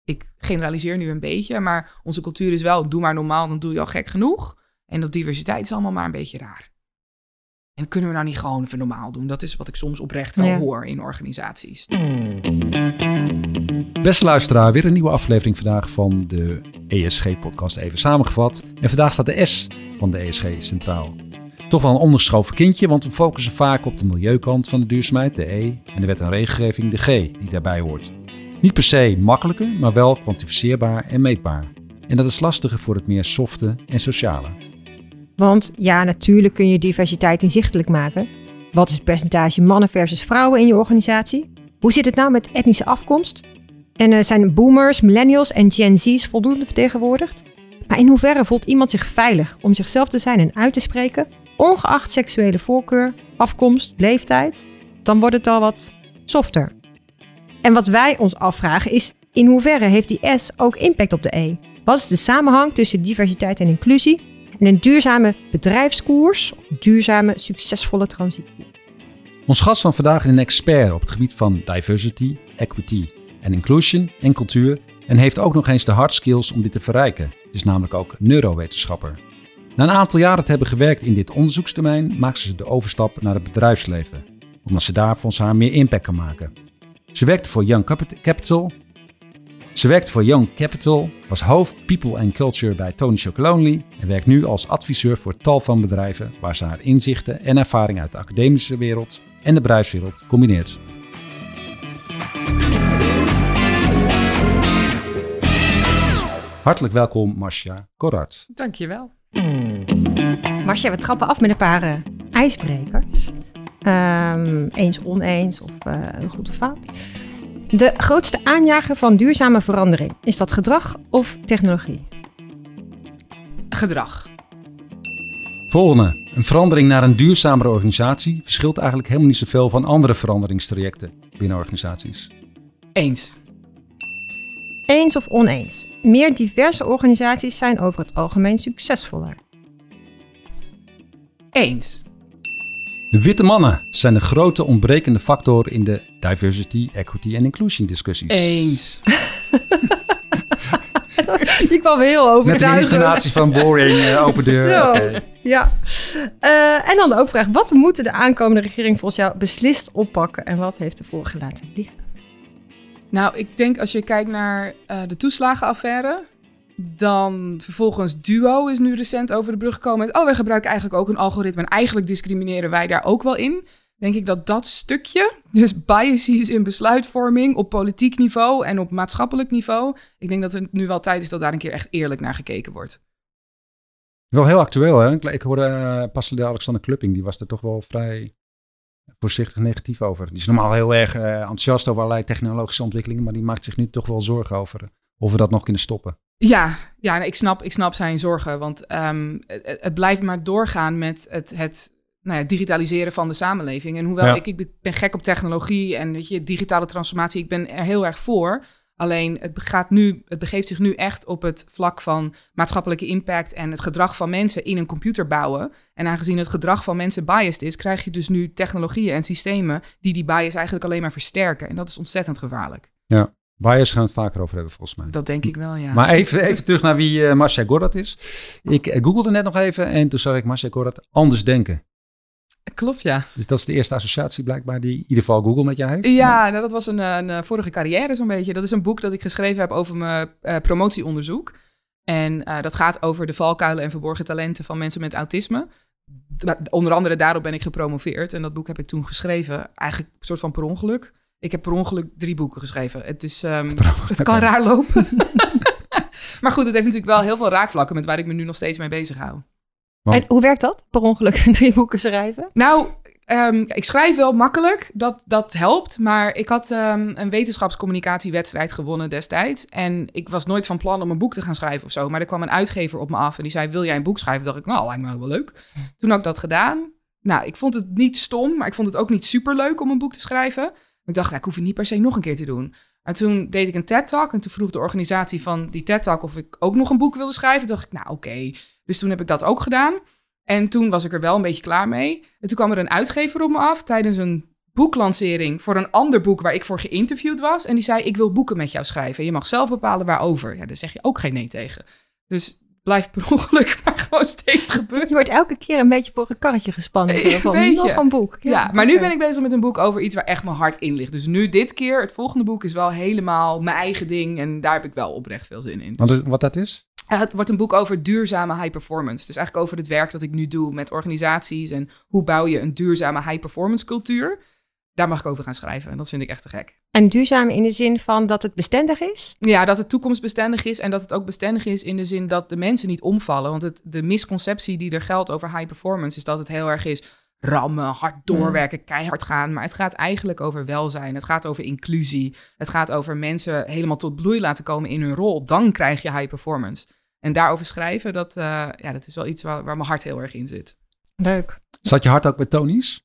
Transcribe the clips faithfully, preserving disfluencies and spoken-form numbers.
ik generaliseer nu een beetje, maar onze cultuur is wel, doe maar normaal, dan doe je al gek genoeg. En dat diversiteit is allemaal maar een beetje raar. En kunnen we nou niet gewoon even normaal doen? Dat is wat ik soms oprecht wel ja. hoor in organisaties. Beste luisteraar, weer een nieuwe aflevering vandaag van de E S G-podcast even samengevat. En vandaag staat de S van de E S G centraal. Toch wel een onderschoven kindje, want we focussen vaak op de milieukant van de duurzaamheid, de E, en de wet en regelgeving, de G, die daarbij hoort. Niet per se makkelijker, maar wel kwantificeerbaar en meetbaar. En dat is lastiger voor het meer softe en sociale. Want ja, natuurlijk kun je diversiteit inzichtelijk maken. Wat is het percentage mannen versus vrouwen in je organisatie? Hoe zit het nou met etnische afkomst? En uh, zijn boomers, millennials en Gen Z's voldoende vertegenwoordigd? Maar in hoeverre voelt iemand zich veilig om zichzelf te zijn en uit te spreken, ongeacht seksuele voorkeur, afkomst, leeftijd? Dan wordt het al wat softer. En wat wij ons afvragen is, in hoeverre heeft die S ook impact op de E? Wat is de samenhang tussen diversiteit en inclusie en een duurzame bedrijfskoers of duurzame, succesvolle transitie? Ons gast van vandaag is een expert op het gebied van diversity, equity en inclusion en cultuur en heeft ook nog eens de hard skills om dit te verrijken. Het is namelijk ook neurowetenschapper. Na een aantal jaren te hebben gewerkt in dit onderzoeksterrein maakte ze de overstap naar het bedrijfsleven, omdat ze daar volgens haar meer impact kan maken. Ze werkte voor Young Capital. Ze werkte voor Young Capital, was hoofd People and Culture bij Tony Chocolonely en werkt nu als adviseur voor tal van bedrijven waar ze haar inzichten en ervaring uit de academische wereld en de bedrijfswereld combineert. Hartelijk welkom, Marcia Corrard. Dankjewel. Marcia, we trappen af met een paar uh, ijsbrekers. Um, eens oneens of uh, goed of fout. De grootste aanjager van duurzame verandering, is dat gedrag of technologie? Gedrag. Volgende. Een verandering naar een duurzamere organisatie verschilt eigenlijk helemaal niet zoveel van andere veranderingstrajecten binnen organisaties. Eens. Eens of oneens. Meer diverse organisaties zijn over het algemeen succesvoller. Eens. De witte mannen zijn de grote ontbrekende factor in de diversity, equity en inclusion discussies. Eens. Je kwam weer heel overtuigend. Met de intonatie van boring, uh, open deur. Zo, okay. Ja. Uh, en dan de ook vraag, wat moet de aankomende regering volgens jou beslist oppakken en wat heeft de vorige laten liggen? Nou, ik denk als je kijkt naar uh, de toeslagenaffaire, dan vervolgens Duo is nu recent over de brug gekomen met, oh, wij gebruiken eigenlijk ook een algoritme en eigenlijk discrimineren wij daar ook wel in. Denk ik dat dat stukje, dus biases in besluitvorming op politiek niveau en op maatschappelijk niveau, ik denk dat het nu wel tijd is dat daar een keer echt eerlijk naar gekeken wordt. Wel heel actueel, hè? Ik hoorde uh, pas de Alexander Klupping, die was er toch wel vrij voorzichtig negatief over. Die is normaal heel erg uh, enthousiast over allerlei technologische ontwikkelingen, maar die maakt zich nu toch wel zorgen over of we dat nog kunnen stoppen. Ja, ja ik, snap, ik snap zijn zorgen, want um, het, het blijft maar doorgaan met het, het nou ja, digitaliseren van de samenleving. En hoewel ja. ik, ik ben gek op technologie en weet je, digitale transformatie, ik ben er heel erg voor. Alleen het, gaat nu, het begeeft zich nu echt op het vlak van maatschappelijke impact en het gedrag van mensen in een computer bouwen. En aangezien het gedrag van mensen biased is, krijg je dus nu technologieën en systemen die die bias eigenlijk alleen maar versterken. En dat is ontzettend gevaarlijk. Ja. Bias gaan we het vaker over hebben, volgens mij. Dat denk ik wel, ja. Maar even, even terug naar wie uh, Marcia Corrard is. Ik uh, googelde net nog even en toen zag ik Marcia Corrard anders denken. Klopt, ja. Dus dat is de eerste associatie blijkbaar die in ieder geval Google met jou heeft? Ja, nou, dat was een, een vorige carrière zo'n beetje. Dat is een boek dat ik geschreven heb over mijn uh, promotieonderzoek. En uh, dat gaat over de valkuilen en verborgen talenten van mensen met autisme. Onder andere daarop ben ik gepromoveerd. En dat boek heb ik toen geschreven, eigenlijk een soort van per ongeluk. Ik heb per ongeluk drie boeken geschreven. Het, is, um, het kan raar lopen. Maar goed, het heeft natuurlijk wel heel veel raakvlakken met waar ik me nu nog steeds mee bezig hou. En hoe werkt dat, per ongeluk drie boeken schrijven? Nou, um, ik schrijf wel makkelijk, dat, dat helpt. Maar ik had um, een wetenschapscommunicatiewedstrijd gewonnen destijds. En ik was nooit van plan om een boek te gaan schrijven of zo. Maar er kwam een uitgever op me af en die zei, wil jij een boek schrijven? Toen dacht ik, nou, lijkt me wel leuk. Toen had ik dat gedaan. Nou, ik vond het niet stom, maar ik vond het ook niet superleuk om een boek te schrijven. Ik dacht, ik hoef het niet per se nog een keer te doen. En toen deed ik een TED-talk en toen vroeg de organisatie van die TED-talk of ik ook nog een boek wilde schrijven. Toen dacht ik, nou oké. Okay. Dus toen heb ik dat ook gedaan. En toen was ik er wel een beetje klaar mee. En toen kwam er een uitgever op me af tijdens een boeklancering voor een ander boek waar ik voor geïnterviewd was. En die zei, ik wil boeken met jou schrijven. Je mag zelf bepalen waarover. Ja, daar zeg je ook geen nee tegen. Dus blijft per ongeluk maar gewoon steeds gebeuren. Je wordt elke keer een beetje voor een karretje gespannen. Zo, van, nog een boek. Ja, ja maar okay. Nu ben ik bezig met een boek over iets waar echt mijn hart in ligt. Dus nu dit keer, het volgende boek is wel helemaal mijn eigen ding. En daar heb ik wel oprecht veel zin in. Dus, wat, wat dat is? Uh, het wordt een boek over duurzame high performance. Dus eigenlijk over het werk dat ik nu doe met organisaties. En hoe bouw je een duurzame high performance cultuur. Daar mag ik over gaan schrijven. En dat vind ik echt te gek. En duurzaam in de zin van dat het bestendig is? Ja, dat het toekomstbestendig is. En dat het ook bestendig is in de zin dat de mensen niet omvallen. Want het, de misconceptie die er geldt over high performance is dat het heel erg is rammen, hard doorwerken, keihard gaan. Maar het gaat eigenlijk over welzijn. Het gaat over inclusie. Het gaat over mensen helemaal tot bloei laten komen in hun rol. Dan krijg je high performance. En daarover schrijven, dat, uh, ja, dat is wel iets waar, waar mijn hart heel erg in zit. Leuk. Zat je hart ook bij Tony's?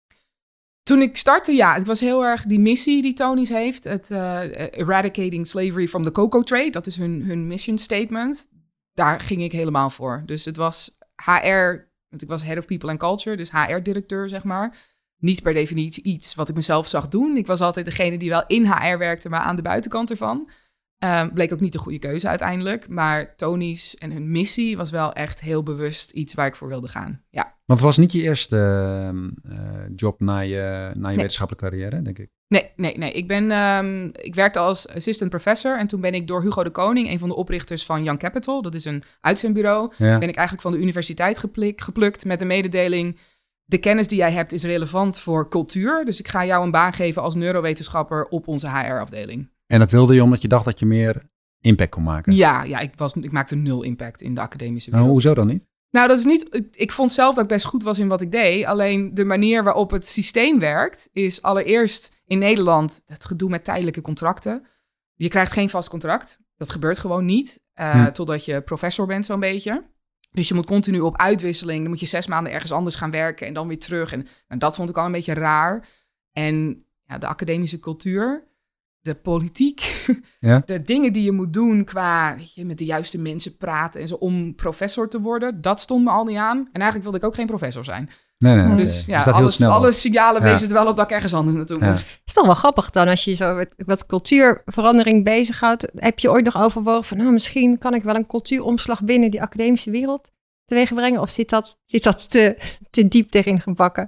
Toen ik startte, ja, het was heel erg die missie die Tony's heeft. Het uh, Eradicating Slavery from the Cocoa Trade. Dat is hun, hun mission statement. Daar ging ik helemaal voor. Dus het was H R, want ik was Head of People and Culture, dus H R-directeur, zeg maar. Niet per definitie iets wat ik mezelf zag doen. Ik was altijd degene die wel in H R werkte, maar aan de buitenkant ervan. Uh, bleek ook niet de goede keuze uiteindelijk. Maar Tony's en hun missie was wel echt heel bewust iets waar ik voor wilde gaan. Ja. Want het was niet je eerste uh, job na je, na je nee. wetenschappelijke carrière, denk ik. Nee, nee, nee. Ik, ben, um, ik werkte als assistant professor. En toen ben ik door Hugo de Koning, een van de oprichters van Young Capital. Dat is een uitzendbureau. Ja. Ben ik eigenlijk van de universiteit geplukt, geplukt met de mededeling. De kennis die jij hebt is relevant voor cultuur. Dus ik ga jou een baan geven als neurowetenschapper op onze H R-afdeling. En dat wilde je omdat je dacht dat je meer impact kon maken? Ja, ja ik, was, ik maakte nul impact in de academische wereld. Nou, hoezo dan niet? Nou, dat is niet. Ik vond zelf dat ik best goed was in wat ik deed. Alleen de manier waarop het systeem werkt is allereerst in Nederland het gedoe met tijdelijke contracten. Je krijgt geen vast contract. Dat gebeurt gewoon niet. Uh, hm. Totdat je professor bent zo'n beetje. Dus je moet continu op uitwisseling. Dan moet je zes maanden ergens anders gaan werken en dan weer terug. En nou, dat vond ik al een beetje raar. En ja, de academische cultuur, de politiek, ja. de dingen die je moet doen qua, weet je, met de juiste mensen praten en zo om professor te worden, dat stond me al niet aan. En eigenlijk wilde ik ook geen professor zijn. Nee, nee, nee. Dus nee. ja, dus alles, alle signalen ja. wezen het wel op dat ik ergens anders naartoe ja. moest. Het is toch wel grappig dan als je zo met wat cultuurverandering bezighoudt. Heb je ooit nog overwogen van, nou, misschien kan ik wel een cultuuromslag binnen die academische wereld teweeg brengen? Of zit dat, zit dat te, te diep erin gebakken?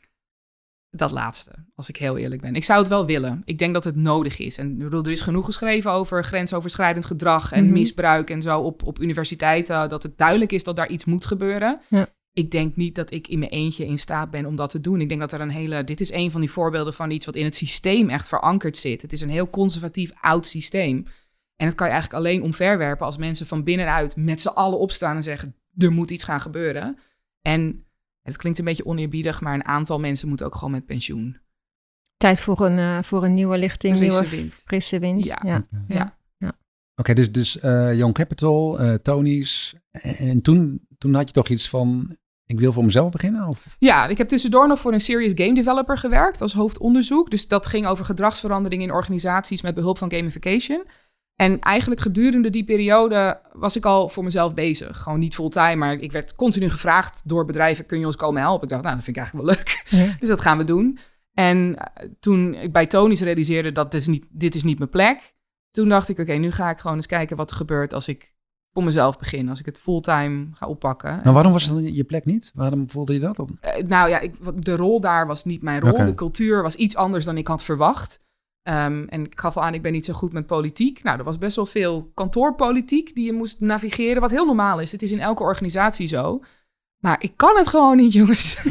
Dat laatste, als ik heel eerlijk ben. Ik zou het wel willen. Ik denk dat het nodig is. En bedoel, er is genoeg geschreven over grensoverschrijdend gedrag en mm-hmm. misbruik en zo op, op universiteiten. Dat het duidelijk is dat daar iets moet gebeuren. Ja. Ik denk niet dat ik in mijn eentje in staat ben om dat te doen. Ik denk dat er een hele... Dit is een van die voorbeelden van iets wat in het systeem echt verankerd zit. Het is een heel conservatief oud systeem. En dat kan je eigenlijk alleen omverwerpen als mensen van binnenuit met z'n allen opstaan en zeggen, er moet iets gaan gebeuren. En het klinkt een beetje oneerbiedig, maar een aantal mensen moeten ook gewoon met pensioen. Tijd voor een, uh, voor een nieuwe lichting, frisse nieuwe wind. frisse wind. Ja. ja. ja. ja. ja. Oké, okay, dus, dus uh, Young Capital, uh, Tony's. En, en toen, toen had je toch iets van, ik wil voor mezelf beginnen? Of? Ja, ik heb tussendoor nog voor een serious game developer gewerkt als hoofdonderzoek. Dus dat ging over gedragsverandering in organisaties met behulp van gamification. En eigenlijk gedurende die periode was ik al voor mezelf bezig. Gewoon niet fulltime, maar ik werd continu gevraagd door bedrijven, kun je ons komen helpen? Ik dacht, nou, dat vind ik eigenlijk wel leuk. Ja. Dus dat gaan we doen. En toen ik bij Tony's realiseerde dat dit is niet, dit is niet mijn plek, toen dacht ik, oké, okay, nu ga ik gewoon eens kijken wat er gebeurt als ik voor mezelf begin. Als ik het fulltime ga oppakken. Nou, waarom was het dan je plek niet? Waarom voelde je dat op? Uh, nou ja, ik, de rol daar was niet mijn rol. Okay. De cultuur was iets anders dan ik had verwacht. Um, en ik gaf al aan, ik ben niet zo goed met politiek. Nou, er was best wel veel kantoorpolitiek die je moest navigeren, wat heel normaal is. Het is in elke organisatie zo. Maar ik kan het gewoon niet, jongens.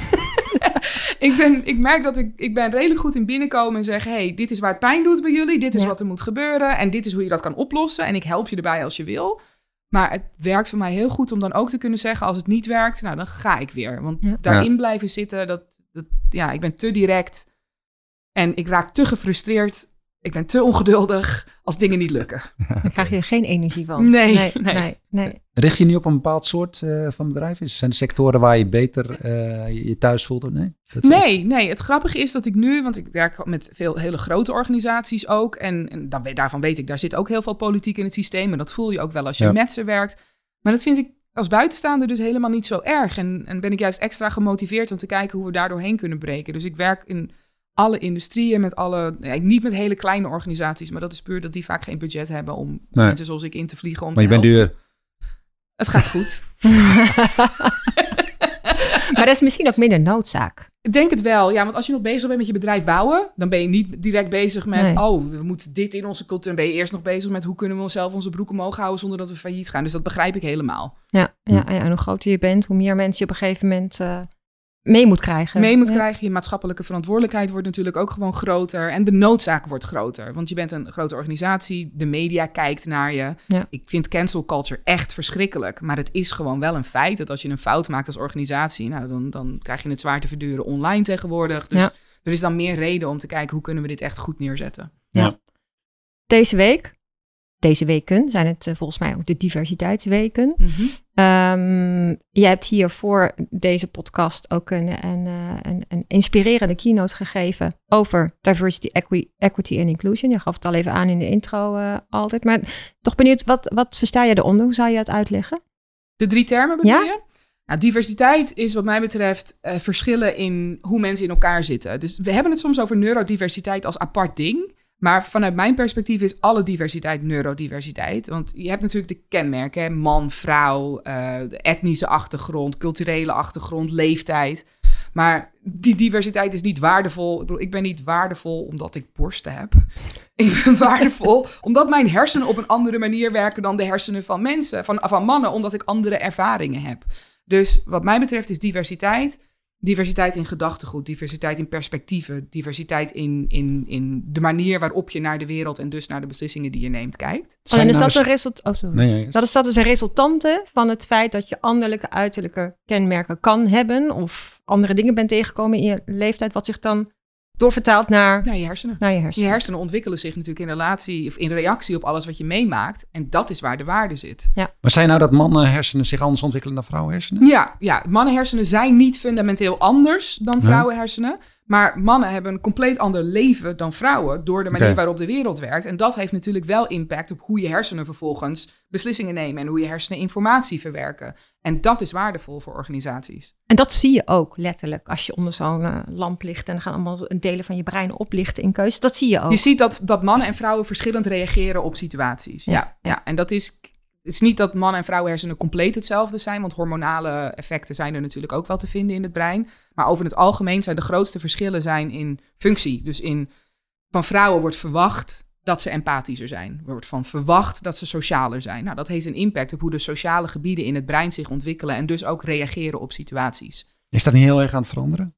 ik, ben, ik merk dat ik, ik ben redelijk goed in binnenkomen en zeggen, hey, dit is waar het pijn doet bij jullie. Dit is ja. wat er moet gebeuren. En dit is hoe je dat kan oplossen. En ik help je erbij als je wil. Maar het werkt voor mij heel goed om dan ook te kunnen zeggen, als het niet werkt, nou, dan ga ik weer. Want ja. daarin ja. blijven zitten, dat, dat, ja, ik ben te direct. En ik raak te gefrustreerd. Ik ben te ongeduldig als dingen niet lukken. Daar krijg je geen energie van. Nee, nee, nee. nee, nee. Richt je nu op een bepaald soort uh, van bedrijf? Zijn er sectoren waar je beter uh, je thuis voelt? Of nee? Dat nee, nee, het grappige is dat ik nu, want ik werk met veel hele grote organisaties ook. En, en dan, daarvan weet ik, daar zit ook heel veel politiek in het systeem. En dat voel je ook wel als je ja. met ze werkt. Maar dat vind ik als buitenstaander dus helemaal niet zo erg. En, en ben ik juist extra gemotiveerd om te kijken hoe we daar doorheen kunnen breken. Dus ik werk in alle industrieën, met alle, ja, niet met hele kleine organisaties, maar dat is puur dat die vaak geen budget hebben om Nee. mensen zoals ik in te vliegen. Om Maar je te bent helpen. duur. Het gaat goed. Maar dat is misschien ook minder noodzaak. Ik denk het wel, ja, want als je nog bezig bent met je bedrijf bouwen, dan ben je niet direct bezig met, Nee. oh, we moeten dit in onze cultuur. Dan ben je eerst nog bezig met hoe kunnen we onszelf onze broek omhoog houden zonder dat we failliet gaan. Dus dat begrijp ik helemaal. Ja, ja, ja, en hoe groter je bent, hoe meer mensen je op een gegeven moment uh, mee moet krijgen. Mee moet ja. krijgen, je maatschappelijke verantwoordelijkheid wordt natuurlijk ook gewoon groter. En de noodzaak wordt groter, want je bent een grote organisatie. De media kijkt naar je. Ja. Ik vind cancel culture echt verschrikkelijk. Maar het is gewoon wel een feit dat als je een fout maakt als organisatie, nou, dan, dan krijg je het zwaar te verduren online tegenwoordig. Dus Ja. er is dan meer reden om te kijken hoe kunnen we dit echt goed neerzetten. Ja. Deze week, deze weken zijn het uh, volgens mij ook de diversiteitsweken. Mm-hmm. Um, jij hebt hier voor deze podcast ook een, een, een, een inspirerende keynote gegeven over diversity, equi- equity en inclusion. Je gaf het al even aan in de intro uh, altijd. Maar toch benieuwd, wat, wat versta je eronder? Hoe zou je dat uitleggen? De drie termen bedoel Ja? je? Nou, diversiteit is wat mij betreft uh, verschillen in hoe mensen in elkaar zitten. Dus we hebben het soms over neurodiversiteit als apart ding. Maar vanuit mijn perspectief is alle diversiteit neurodiversiteit. Want je hebt natuurlijk de kenmerken, hè? Man, vrouw, uh, etnische achtergrond, culturele achtergrond, leeftijd. Maar die diversiteit is niet waardevol. Ik bedoel, ik ben niet waardevol omdat ik borsten heb. Ik ben waardevol omdat mijn hersenen op een andere manier werken dan de hersenen van mensen, van, van mannen, omdat ik andere ervaringen heb. Dus wat mij betreft is diversiteit... Diversiteit in gedachtegoed, diversiteit in perspectieven, diversiteit in, in, in de manier waarop je naar de wereld en dus naar de beslissingen die je neemt kijkt. Oh, en is nou dat dus- een result- oh, sorry. Nee, nee, Dat is dat dus een resultante van het feit dat je anderlijke uiterlijke kenmerken kan hebben of andere dingen bent tegengekomen in je leeftijd, wat zich dan doorvertaalt naar, Naar je hersenen. naar je Je hersenen. hersenen ontwikkelen zich natuurlijk in relatie of in reactie op alles wat je meemaakt. En dat is waar de waarde zit. Maar zei je nou dat mannen hersenen zich anders ontwikkelen dan vrouwen hersenen? Ja, ja, mannenhersenen zijn niet fundamenteel anders dan vrouwenhersenen. Maar mannen hebben een compleet ander leven dan vrouwen door de manier Oké. waarop de wereld werkt. En dat heeft natuurlijk wel impact op hoe je hersenen vervolgens beslissingen nemen en hoe je hersenen informatie verwerken. En dat is waardevol voor organisaties. En dat zie je ook letterlijk als je onder zo'n uh, lamp ligt en dan gaan allemaal delen van je brein oplichten in keuze. Dat zie je ook. Je ziet dat, dat mannen en vrouwen verschillend reageren op situaties. Ja, Ja. ja. En dat is, het is niet dat mannen en vrouwen hersenen compleet hetzelfde zijn, want hormonale effecten zijn er natuurlijk ook wel te vinden in het brein. Maar over het algemeen zijn de grootste verschillen zijn in functie. Dus in, van vrouwen wordt verwacht dat ze empathischer zijn. Er wordt van verwacht dat ze socialer zijn. Nou, dat heeft een impact op hoe de sociale gebieden in het brein zich ontwikkelen en dus ook reageren op situaties. Is dat niet heel erg aan het veranderen?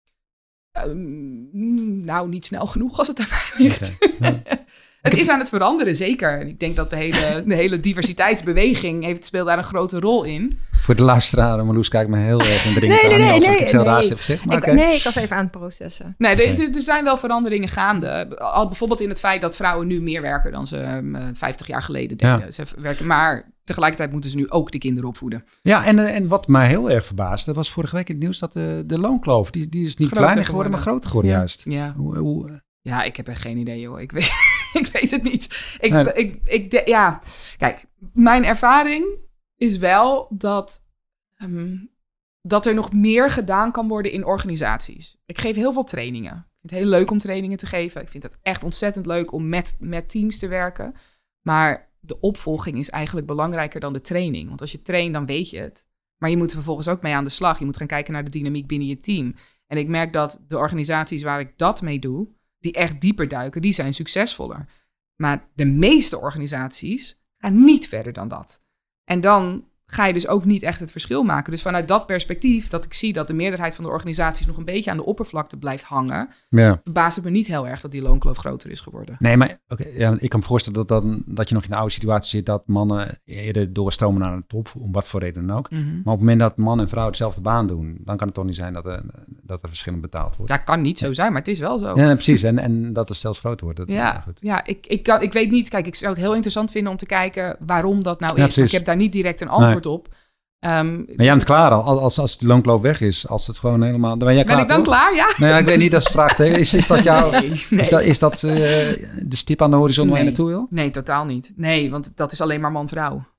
Um, nou, niet snel genoeg als het aan mij ligt. Okay. Ja. Het is aan het veranderen, zeker. En ik denk dat de hele, de hele diversiteitsbeweging heeft, speelt daar een grote rol in. Voor de luisteraar, Marloes kijkt me heel erg in de ring Nee, nee, aan. nee, Alsof nee, ik iets heel nee. raars heb gezegd. Maar Ik- oké. Nee, ik was even aan het processen. Nee, er, er- er zijn wel veranderingen gaande. Al bijvoorbeeld in het feit dat vrouwen nu meer werken dan ze um, vijftig jaar geleden deden. Ja. Ze werken, maar tegelijkertijd moeten ze nu ook de kinderen opvoeden. Ja, en, eh, en wat mij heel erg verbaasde, was vorige week in het nieuws dat de, de loonkloof, die, die is niet Groter kleiner geworden, maar geworden. groter geworden Ja. juist. Ja, Hoe, hoe, ja ik heb echt geen idee, joh. Ik weet, ik weet het niet. Ik, Nee. ik, ik, de- ja, kijk, mijn ervaring is wel dat, um, dat er nog meer gedaan kan worden in organisaties. Ik geef heel veel trainingen. Ik vind het heel leuk om trainingen te geven. Ik vind het echt ontzettend leuk om met, met teams te werken. Maar de opvolging is eigenlijk belangrijker dan de training. Want als je traint, dan weet je het. Maar je moet er vervolgens ook mee aan de slag. Je moet gaan kijken naar de dynamiek binnen je team. En ik merk dat de organisaties waar ik dat mee doe, die echt dieper duiken, die zijn succesvoller. Maar de meeste organisaties gaan niet verder dan dat. En dan ga je dus ook niet echt het verschil maken. Dus vanuit dat perspectief, dat ik zie dat de meerderheid van de organisaties nog een beetje aan de oppervlakte blijft hangen, ja. verbaast het me niet heel erg dat die loonkloof groter is geworden. Nee, maar oké, ja, ik kan me voorstellen dat, dan, dat je nog in de oude situatie zit dat mannen eerder doorstromen naar de top, om wat voor reden dan ook. Mm-hmm. Maar op het moment dat man en vrouw dezelfde baan doen, dan kan het toch niet zijn dat er, dat er verschillend betaald wordt. Dat kan niet zo zijn, maar het is wel zo. Ja, precies. En, en dat het zelfs groter wordt. Dat, Ja, goed. ja ik, ik, kan, ik weet niet. Kijk, ik zou het heel interessant vinden om te kijken waarom dat nou Ja, is. Maar ik precies. heb daar niet direct een antwoord op. Um, Maar jij bent klaar al. Als, als de loonkloof weg is, als het gewoon helemaal... Dan ben jij ben klaar, ik dan toch? klaar? Ja. Nou ja, ik weet niet, dat is de vraag. tegen. Is, is dat jouw... Nee, nee. Is dat, is dat uh, de stip aan de horizon waar je Nee. naartoe wil? Nee, totaal niet. Nee, want dat is alleen maar man-vrouw.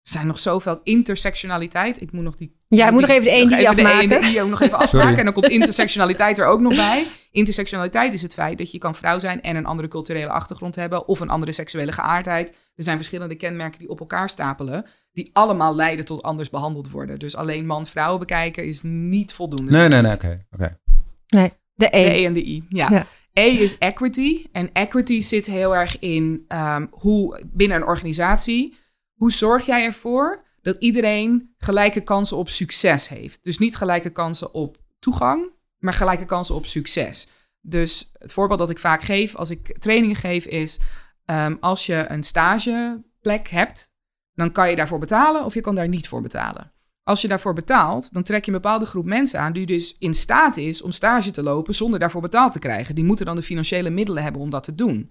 Er zijn nog zoveel intersectionaliteit. Ik moet nog die... Ja, ik moet nog even de één die afmaken. De I ook nog even afmaken. En dan komt intersectionaliteit er ook nog bij. Intersectionaliteit is het feit dat je kan vrouw zijn en een andere culturele achtergrond hebben of een andere seksuele geaardheid. Er zijn verschillende kenmerken die op elkaar stapelen, die allemaal leiden tot anders behandeld worden. Dus alleen man-vrouw bekijken is niet voldoende. Nee, nee, nee, oké. Okay, okay. Nee, de E. De E en de I, ja. ja. E is equity. En equity zit heel erg in um, hoe binnen een organisatie, hoe zorg jij ervoor dat iedereen gelijke kansen op succes heeft. Dus niet gelijke kansen op toegang, maar gelijke kansen op succes. Dus het voorbeeld dat ik vaak geef als ik trainingen geef is, um, als je een stageplek hebt, dan kan je daarvoor betalen of je kan daar niet voor betalen. Als je daarvoor betaalt, dan trek je een bepaalde groep mensen aan die dus in staat is om stage te lopen zonder daarvoor betaald te krijgen. Die moeten dan de financiële middelen hebben om dat te doen.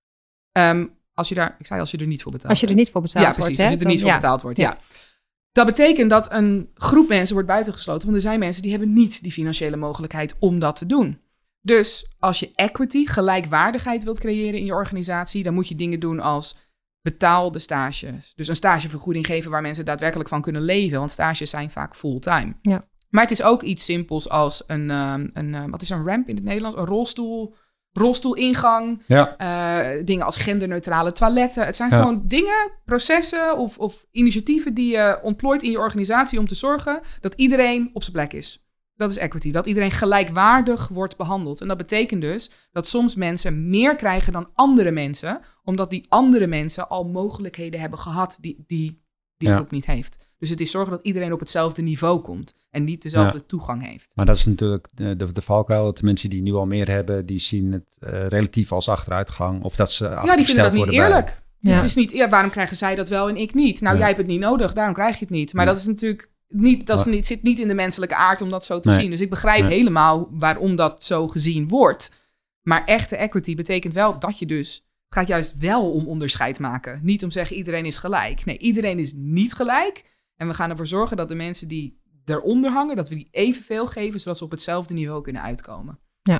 Um, als je daar, ik zei als je er niet voor betaalt. Als je er niet voor betaald ja, precies, wordt. Als je er niet dan, voor ja. betaald wordt, ja. ja. Dat betekent dat een groep mensen wordt buitengesloten. Want er zijn mensen die hebben niet die financiële mogelijkheid om dat te doen. Dus als je equity, gelijkwaardigheid wilt creëren in je organisatie, dan moet je dingen doen als betaalde stages. Dus een stagevergoeding geven waar mensen daadwerkelijk van kunnen leven. Want stages zijn vaak fulltime. Ja. Maar het is ook iets simpels als een, um, een uh, wat is een ramp in het Nederlands? Een rolstoel, rolstoelingang. Ja. Uh, dingen als genderneutrale toiletten. Het zijn ja. gewoon dingen, processen of, of initiatieven die je ontplooit in je organisatie om te zorgen dat iedereen op zijn plek is. Dat is equity, dat iedereen gelijkwaardig wordt behandeld. En dat betekent dus dat soms mensen meer krijgen dan andere mensen, omdat die andere mensen al mogelijkheden hebben gehad die die, die ja. groep niet heeft. Dus het is zorgen dat iedereen op hetzelfde niveau komt en niet dezelfde ja. toegang heeft. Maar dat is natuurlijk de, de, de valkuil. Dat de mensen die nu al meer hebben, die zien het uh, relatief als achteruitgang. Of dat ze ja, die vinden dat niet eerlijk. Ja. Het is niet, ja, waarom krijgen zij dat wel en ik niet? Nou, ja. jij hebt het niet nodig, daarom krijg je het niet. Maar ja. dat is natuurlijk niet, dat is niet, zit niet in de menselijke aard om dat zo te nee. zien. Dus ik begrijp nee. helemaal waarom dat zo gezien wordt. Maar echte equity betekent wel dat je dus... Het gaat juist wel om onderscheid maken. Niet om zeggen iedereen is gelijk. Nee, iedereen is niet gelijk. En we gaan ervoor zorgen dat de mensen die eronder hangen, dat we die evenveel geven, zodat ze op hetzelfde niveau kunnen uitkomen. Ja.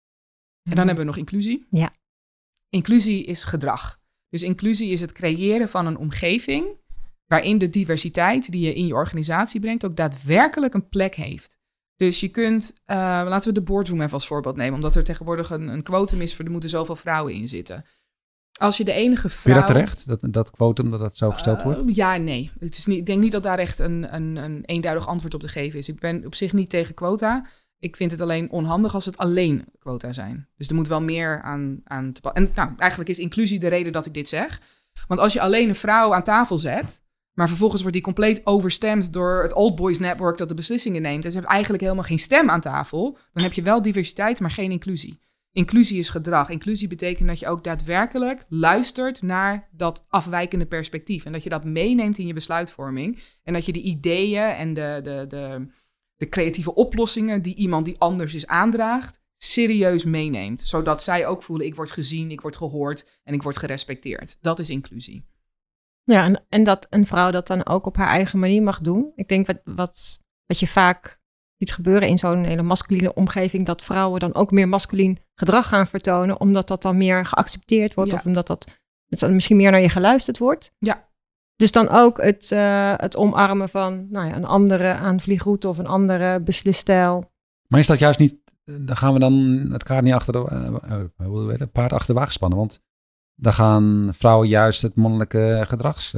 En dan hebben we nog inclusie. Ja. Inclusie is gedrag. Dus inclusie is het creëren van een omgeving waarin de diversiteit die je in je organisatie brengt ook daadwerkelijk een plek heeft. Dus je kunt, uh, laten we de boardroom even als voorbeeld nemen, omdat er tegenwoordig een, een quotum is voor er moeten zoveel vrouwen in zitten. Als je de enige vrouw... Vind je dat terecht, dat, dat quotum, dat dat zo gesteld uh, wordt? Ja, nee. Het is niet, ik denk niet dat daar echt een, een, een eenduidig antwoord op te geven is. Ik ben op zich niet tegen quota. Ik vind het alleen onhandig als het alleen quota zijn. Dus er moet wel meer aan, aan te... En nou, eigenlijk is inclusie de reden dat ik dit zeg. Want als je alleen een vrouw aan tafel zet, maar vervolgens wordt die compleet overstemd door het Old Boys Network dat de beslissingen neemt, en ze hebben eigenlijk helemaal geen stem aan tafel, dan heb je wel diversiteit, maar geen inclusie. Inclusie is gedrag. Inclusie betekent dat je ook daadwerkelijk luistert naar dat afwijkende perspectief. En dat je dat meeneemt in je besluitvorming. En dat je de ideeën en de, de, de, de creatieve oplossingen die iemand die anders is aandraagt, serieus meeneemt. Zodat zij ook voelen, ik word gezien, ik word gehoord en ik word gerespecteerd. Dat is inclusie. Ja, en, en dat een vrouw dat dan ook op haar eigen manier mag doen. Ik denk wat, wat, wat je vaak ziet gebeuren in zo'n hele masculine omgeving, dat vrouwen dan ook meer masculien gedrag gaan vertonen, omdat dat dan meer geaccepteerd wordt, ja. of omdat dat, dat dan misschien meer naar je geluisterd wordt. Ja. Dus dan ook het, uh, het omarmen van nou ja, een andere aanvliegroute of een andere beslisstijl. Maar is dat juist niet, dan gaan we dan het kaart niet achter de, uh, uh, het paard achter de wagen spannen, want dan gaan vrouwen juist het mannelijke gedrags uh,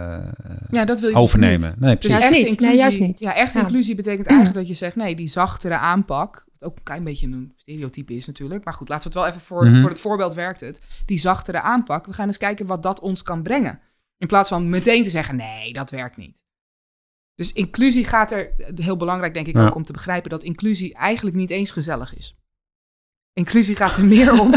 ja, dat wil je overnemen. Dus nee, precies. Dus echt inclusie, nee, juist niet. Ja, echt ja. inclusie betekent eigenlijk dat je zegt, nee, die zachtere aanpak, wat ook een klein beetje een stereotype is natuurlijk, maar goed, laten we het wel even voor, mm-hmm. voor het voorbeeld werkt het. Die zachtere aanpak, we gaan eens kijken wat dat ons kan brengen. In plaats van meteen te zeggen, nee, dat werkt niet. Dus inclusie gaat er, heel belangrijk denk ik ja. ook om te begrijpen, dat inclusie eigenlijk niet eens gezellig is. Inclusie gaat er meer om...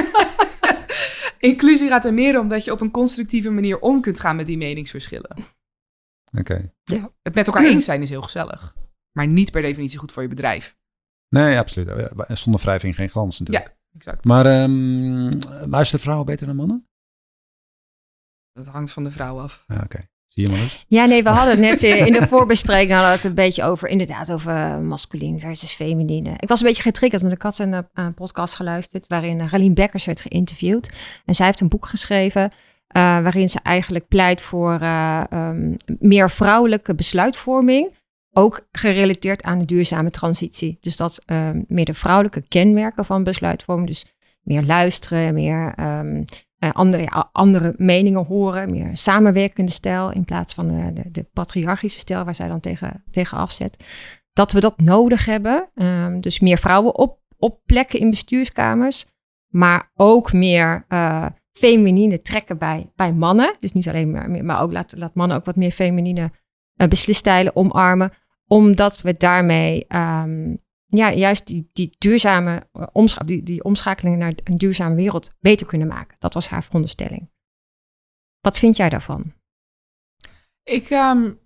Inclusie gaat er meer om dat je op een constructieve manier om kunt gaan met die meningsverschillen. Oké. Okay. Ja. Het met elkaar eens zijn is heel gezellig. Maar niet per definitie goed voor je bedrijf. Nee, absoluut. Zonder wrijving geen glans natuurlijk. Ja, exact. Maar um, luisteren vrouwen beter dan mannen? Dat hangt van de vrouw af. Ja, Oké. Okay. Zie je maar eens? Ja, nee, we hadden het net in de voorbespreking hadden we het een beetje over, inderdaad, over masculien versus feminine. Ik was een beetje getriggerd, want ik had een, een podcast geluisterd waarin Ralien Bekkers werd geïnterviewd. En zij heeft een boek geschreven waarin ze eigenlijk pleit voor uh, um, meer vrouwelijke besluitvorming. Ook gerelateerd aan de duurzame transitie. Dus dat uh, meer de vrouwelijke kenmerken van besluitvorming. Dus meer luisteren, meer um, uh, andere, ja, andere meningen horen. Meer samenwerkende stijl in plaats van uh, de, de patriarchische stijl waar zij dan tegen, tegen afzet. Dat we dat nodig hebben. Um, dus meer vrouwen op, op plekken in bestuurskamers. Maar ook meer uh, feminine trekken bij, bij mannen. Dus niet alleen maar, maar ook laat, laat mannen ook wat meer feminine uh, beslisstijlen omarmen. Omdat we daarmee um, ja, juist die, die duurzame uh, omscha- die, die omschakeling naar een duurzame wereld beter kunnen maken. Dat was haar veronderstelling. Wat vind jij daarvan? Ik, um,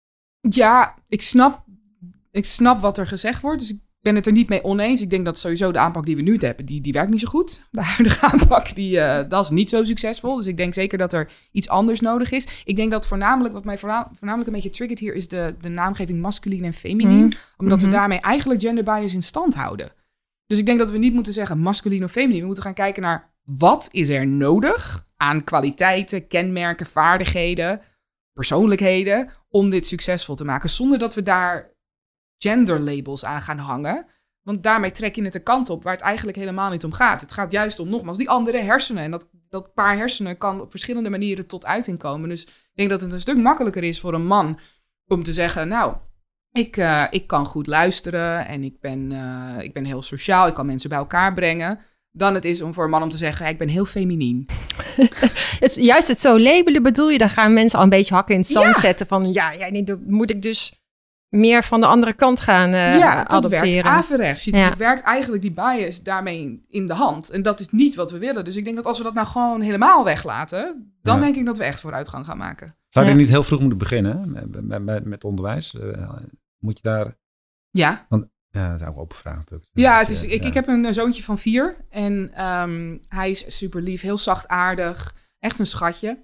ja, ik snap, ik snap wat er gezegd wordt. Dus ik ben het er niet mee oneens. Ik denk dat sowieso de aanpak die we nu hebben, die, die werkt niet zo goed. De huidige aanpak, die, uh, dat is niet zo succesvol. Dus ik denk zeker dat er iets anders nodig is. Ik denk dat voornamelijk, wat mij voorna- voornamelijk een beetje triggert hier, is de, de naamgeving masculien en feminien. Mm. Omdat mm-hmm. we daarmee eigenlijk gender bias in stand houden. Dus ik denk dat we niet moeten zeggen masculien of feminien. We moeten gaan kijken naar wat is er nodig aan kwaliteiten, kenmerken, vaardigheden, persoonlijkheden om dit succesvol te maken. Zonder dat we daar genderlabels aan gaan hangen. Want daarmee trek je het de kant op waar het eigenlijk helemaal niet om gaat. Het gaat juist om, nogmaals, die andere hersenen. En dat, dat paar hersenen kan op verschillende manieren tot uiting komen. Dus ik denk dat het een stuk makkelijker is voor een man om te zeggen, nou, ik, uh, ik kan goed luisteren en ik ben, uh, ik ben heel sociaal. Ik kan mensen bij elkaar brengen. Dan het is om voor een man om te zeggen, ik ben heel feminien. Het, juist het zo labelen bedoel je, dan gaan mensen al een beetje hakken in het zand ja. zetten. Van ja, ja nee, dan moet ik dus meer van de andere kant gaan uh, ja, dat adopteren. Werkt averechts. Je ja. werkt eigenlijk die bias daarmee in de hand. En dat is niet wat we willen. Dus ik denk dat als we dat nou gewoon helemaal weglaten, dan ja. denk ik dat we echt vooruitgang gaan maken. Zou je ja. niet heel vroeg moeten beginnen met, met, met, met onderwijs? Uh, moet je daar... Ja. Want, ja, dat is ook open vraag natuurlijk. Ja, het is, ik, ja. ik heb een zoontje van vier. En um, hij is super lief, heel zachtaardig. Echt een schatje.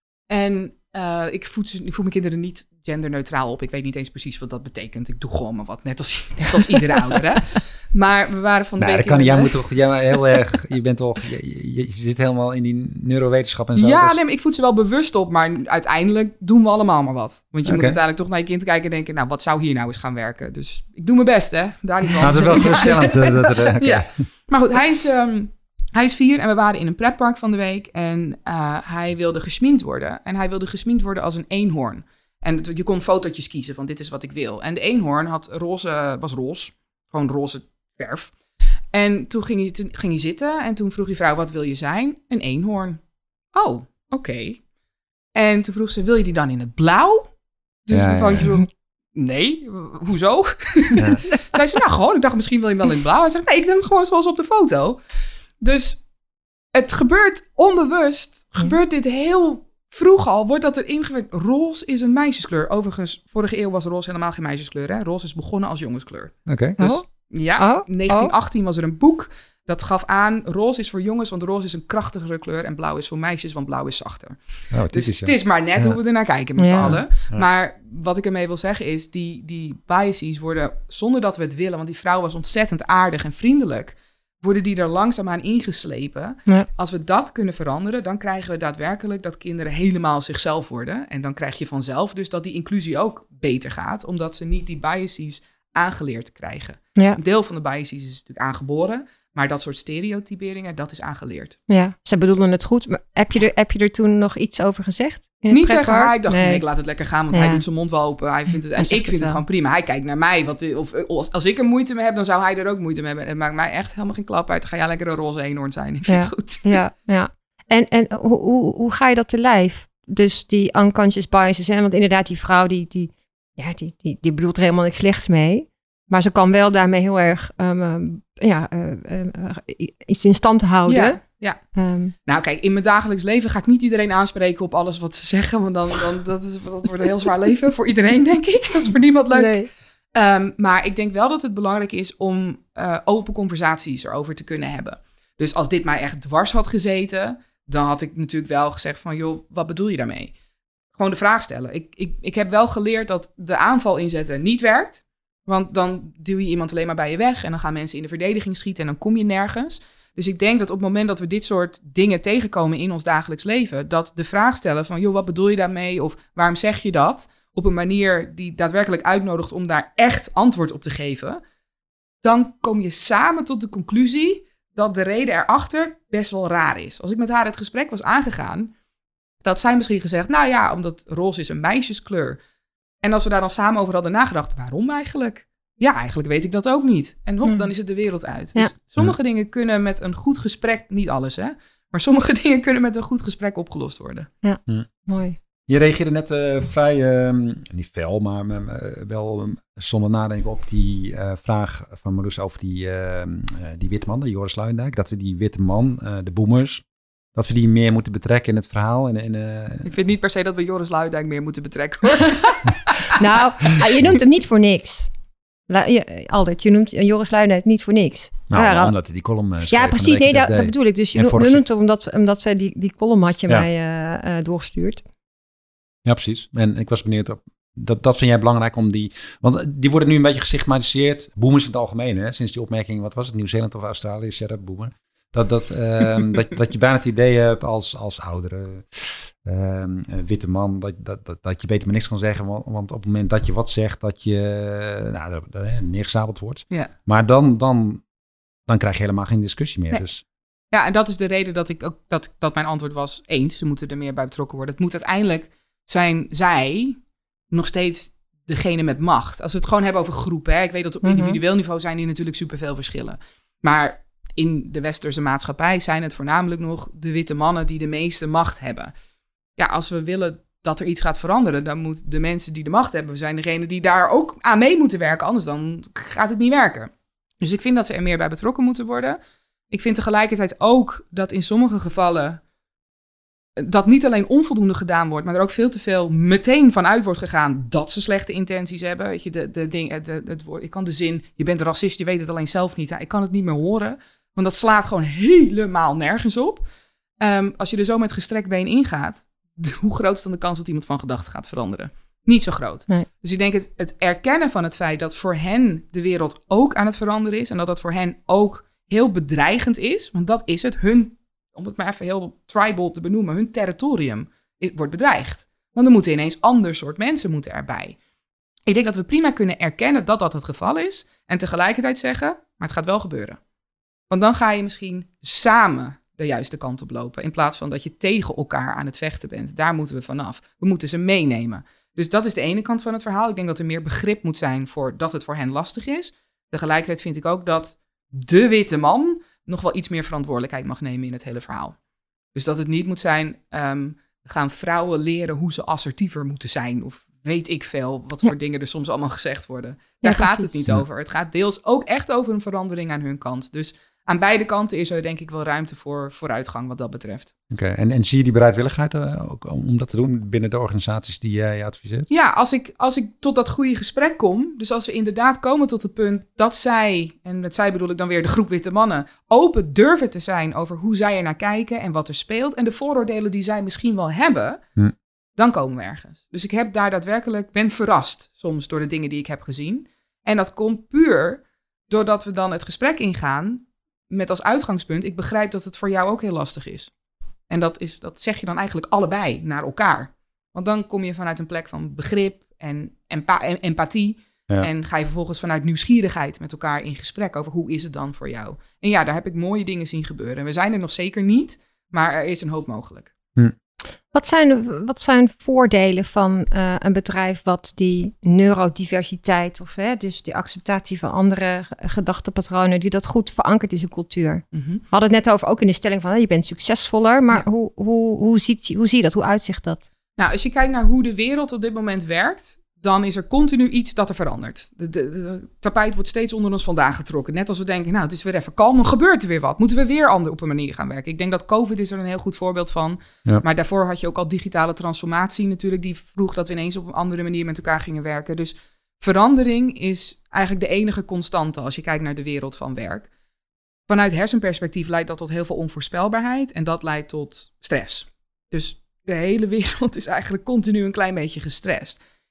En uh, ik, voed, ik voed mijn kinderen niet genderneutraal op. Ik weet niet eens precies wat dat betekent. Ik doe gewoon maar wat, net als, net als iedere ouder. Hè? Maar we waren van de nou, week... Dat kan, in jij de... moet toch jij heel erg... Je bent toch... Je, je, je zit helemaal in die neurowetenschap en zo. Ja, dus... nee, maar ik voed ze wel bewust op. Maar uiteindelijk doen we allemaal maar wat. Want je okay. moet uiteindelijk toch naar je kind kijken en denken, nou, wat zou hier nou eens gaan werken? Dus ik doe mijn best, hè. Daar niet van. Nou, dat is wel geruststellend. uh, dat er, okay. Ja. Maar goed, hij is, um, hij is vier en we waren in een pretpark van de week. En uh, hij wilde gesminkt worden. En hij wilde gesminkt worden als een eenhoorn. En je kon fotootjes kiezen van dit is wat ik wil. En de eenhoorn had roze, was roze. Gewoon roze verf. En toen ging hij, toen ging hij zitten en toen vroeg die vrouw, wat wil je zijn? Een eenhoorn. Oh, oké. Okay. En toen vroeg ze, wil je die dan in het blauw? Dus ja, mevrouw ja. vroeg, nee, hoezo? Ja. Zei ze, nou gewoon, ik dacht misschien wil je hem wel in het blauw. Hij zegt, nee, ik wil hem gewoon zoals op de foto. Dus het gebeurt onbewust, hm. gebeurt dit heel vroeg al, wordt dat er ingewerkt. Roze is een meisjeskleur. Overigens, vorige eeuw was roze helemaal geen meisjeskleur. Hè? Roze is begonnen als jongenskleur. Oké. Okay. Dus oh. ja, oh. negentien achttien was er een boek dat gaf aan, roze is voor jongens, want roze is een krachtigere kleur en blauw is voor meisjes, want blauw is zachter. Oh, het dus is, ja. het is maar net ja. hoe we er naar kijken met ja. z'n allen. Ja. Maar wat ik ermee wil zeggen is, die, die biases worden, zonder dat we het willen, want die vrouw was ontzettend aardig en vriendelijk, worden die er langzaamaan ingeslepen. Ja. Als we dat kunnen veranderen, dan krijgen we daadwerkelijk dat kinderen helemaal zichzelf worden. En dan krijg je vanzelf dus dat die inclusie ook beter gaat, omdat ze niet die biases aangeleerd krijgen. Ja. Een deel van de biases is natuurlijk aangeboren, maar dat soort stereotyperingen, dat is aangeleerd. Ja, ze bedoelen het goed. Maar heb je er, heb je er toen nog iets over gezegd? Niet tegen haar. Ik dacht, nee. nee, ik laat het lekker gaan, want ja. hij doet zijn mond wel open. Hij vindt het, en ik vind het, het gewoon prima. Hij kijkt naar mij. Wat, of, als, als ik er moeite mee heb, dan zou hij er ook moeite mee hebben. Het maakt mij echt helemaal geen klap uit. Dan ga jij lekker een roze eenhoorn zijn. Ik vind ja. het goed. Ja, ja. En, en hoe, hoe, hoe ga je dat te lijf? Dus die unconscious biases. Hè? Want inderdaad, die vrouw, die, die, ja, die, die, die bedoelt er helemaal niks slechts mee. Maar ze kan wel daarmee heel erg um, um, ja, uh, uh, uh, iets in stand houden. Ja, ja. Um, nou kijk, in mijn dagelijks leven ga ik niet iedereen aanspreken op alles wat ze zeggen. Want dan, dan dat, is, dat wordt een heel zwaar leven voor iedereen, denk ik. Dat is voor niemand leuk. Nee. Um, maar ik denk wel dat het belangrijk is om uh, open conversaties erover te kunnen hebben. Dus als dit mij echt dwars had gezeten, dan had ik natuurlijk wel gezegd van, joh, wat bedoel je daarmee? Gewoon de vraag stellen. Ik, ik, ik heb wel geleerd dat de aanval inzetten niet werkt. Want dan duw je iemand alleen maar bij je weg en dan gaan mensen in de verdediging schieten en dan kom je nergens. Dus ik denk dat op het moment dat we dit soort dingen tegenkomen in ons dagelijks leven, dat de vraag stellen van, joh, wat bedoel je daarmee? Of waarom zeg je dat? Op een manier die daadwerkelijk uitnodigt om daar echt antwoord op te geven. Dan kom je samen tot de conclusie dat de reden erachter best wel raar is. Als ik met haar het gesprek was aangegaan, dat zij misschien gezegd, nou ja, omdat roze is een meisjeskleur. En als we daar dan samen over hadden nagedacht, waarom eigenlijk? Ja, eigenlijk weet ik dat ook niet. En hop, mm. dan is het de wereld uit. Ja. Dus sommige mm. dingen kunnen met een goed gesprek, niet alles hè, maar sommige dingen kunnen met een goed gesprek opgelost worden. Ja, mm. mooi. Je reageerde net uh, vrij, uh, niet fel, maar uh, wel um, zonder nadenken op die uh, vraag van Marloes over die, uh, uh, die witte man, de Joris Luijendijk. Dat we die witte man, uh, de boomers, dat we die meer moeten betrekken in het verhaal. En, en, uh... Ik vind niet per se dat we Joris Luijendijk meer moeten betrekken. Hoor. Nou, je noemt hem niet voor niks. Altijd, je noemt Joris Luijendijk niet voor niks. Nou, ja, omdat hij die column uh, Ja, precies, nee, dat, dat bedoel ik. Dus je noemt, vorige... noemt hem omdat, omdat zij die, die column had je ja. mij uh, uh, doorgestuurd. Ja, precies. En ik was benieuwd op, dat, dat vind jij belangrijk om die, want die worden nu een beetje gestigmatiseerd. Boomers in het algemeen, hè? Sinds die opmerking, wat was het, Nieuw-Zeeland of Australië, shut up, boomer. Dat, dat, um, dat, dat je bijna het idee hebt als, als oudere um, witte man, dat, dat, dat, dat je beter maar niks kan zeggen. Want, want op het moment dat je wat zegt, dat je nou, neergezabeld wordt. Ja. Maar dan, dan, dan krijg je helemaal geen discussie meer. Nee. Dus. Ja, en dat is de reden dat ik ook dat, dat mijn antwoord was eens. Ze moeten er meer bij betrokken worden. Het moet uiteindelijk zijn zij nog steeds degene met macht. Als we het gewoon hebben over groepen. Hè? Ik weet dat op Mm-hmm. individueel niveau zijn die natuurlijk superveel verschillen. Maar in de westerse maatschappij zijn het voornamelijk nog de witte mannen die de meeste macht hebben. Ja, als we willen dat er iets gaat veranderen, dan moet de mensen die de macht hebben, we zijn degene die daar ook aan mee moeten werken. Anders dan gaat het niet werken. Dus ik vind dat ze er meer bij betrokken moeten worden. Ik vind tegelijkertijd ook dat in sommige gevallen dat niet alleen onvoldoende gedaan wordt, maar er ook veel te veel meteen vanuit wordt gegaan dat ze slechte intenties hebben. Weet je, de, de ding, het, het woord, ik kan de zin, je bent racist, je weet het alleen zelf niet. Ja, ik kan het niet meer horen, want dat slaat gewoon helemaal nergens op. Um, als je er zo met gestrekt been ingaat, hoe groot is dan de kans dat iemand van gedachten gaat veranderen? Niet zo groot. Nee. Dus ik denk het, het erkennen van het feit dat voor hen de wereld ook aan het veranderen is en dat dat voor hen ook heel bedreigend is, want dat is het, hun, om het maar even heel tribal te benoemen, hun territorium wordt bedreigd. Want er moeten ineens ander soort mensen moeten erbij. Ik denk dat we prima kunnen erkennen dat dat het geval is en tegelijkertijd zeggen, maar het gaat wel gebeuren. Want dan ga je misschien samen de juiste kant op lopen, in plaats van dat je tegen elkaar aan het vechten bent. Daar moeten we vanaf. We moeten ze meenemen. Dus dat is de ene kant van het verhaal. Ik denk dat er meer begrip moet zijn voor dat het voor hen lastig is. Tegelijkertijd vind ik ook dat de witte man nog wel iets meer verantwoordelijkheid mag nemen in het hele verhaal. Dus dat het niet moet zijn, um, gaan vrouwen leren hoe ze assertiever moeten zijn, of weet ik veel, wat Ja. voor dingen er soms allemaal gezegd worden. Daar Ja, gaat precies. het niet Ja. over. Het gaat deels ook echt over een verandering aan hun kant. Dus aan beide kanten is er denk ik wel ruimte voor vooruitgang wat dat betreft. Oké, okay. en, en zie je die bereidwilligheid uh, ook om dat te doen binnen de organisaties die jij uh, adviseert? Ja, als ik, als ik tot dat goede gesprek kom, dus als we inderdaad komen tot het punt dat zij, en met zij bedoel ik dan weer de groep witte mannen, open durven te zijn over hoe zij er naar kijken en wat er speelt en de vooroordelen die zij misschien wel hebben, hm. dan komen we ergens. Dus ik heb daar daadwerkelijk, ben verrast soms door de dingen die ik heb gezien. En dat komt puur doordat we dan het gesprek ingaan met als uitgangspunt, ik begrijp dat het voor jou ook heel lastig is. En dat, is, dat zeg je dan eigenlijk allebei naar elkaar. Want dan kom je vanuit een plek van begrip en, empa- en empathie. Ja. En ga je vervolgens vanuit nieuwsgierigheid met elkaar in gesprek over hoe is het dan voor jou. En ja, daar heb ik mooie dingen zien gebeuren. En we zijn er nog zeker niet, maar er is een hoop mogelijk. Hm. Wat zijn, wat zijn voordelen van uh, een bedrijf wat die neurodiversiteit of hè, dus die acceptatie van andere gedachtepatronen, die dat goed verankert in zijn cultuur? Mm-hmm. We hadden het net over ook in de stelling van hè, je bent succesvoller, maar ja. hoe, hoe, hoe, ziet, hoe zie je dat? Hoe uitzicht dat? Nou, als je kijkt naar hoe de wereld op dit moment werkt, dan is er continu iets dat er verandert. De, de, de tapijt wordt steeds onder ons vandaan getrokken. Net als we denken, nou, het is weer even kalm, dan gebeurt er weer wat. Moeten we weer ander op een manier gaan werken? Ik denk dat COVID is er een heel goed voorbeeld van. Ja. Maar daarvoor had je ook al digitale transformatie natuurlijk, die vroeg dat we ineens op een andere manier met elkaar gingen werken. Dus verandering is eigenlijk de enige constante als je kijkt naar de wereld van werk. Vanuit hersenperspectief leidt dat tot heel veel onvoorspelbaarheid en dat leidt tot stress. Dus de hele wereld is eigenlijk continu een klein beetje gestrest.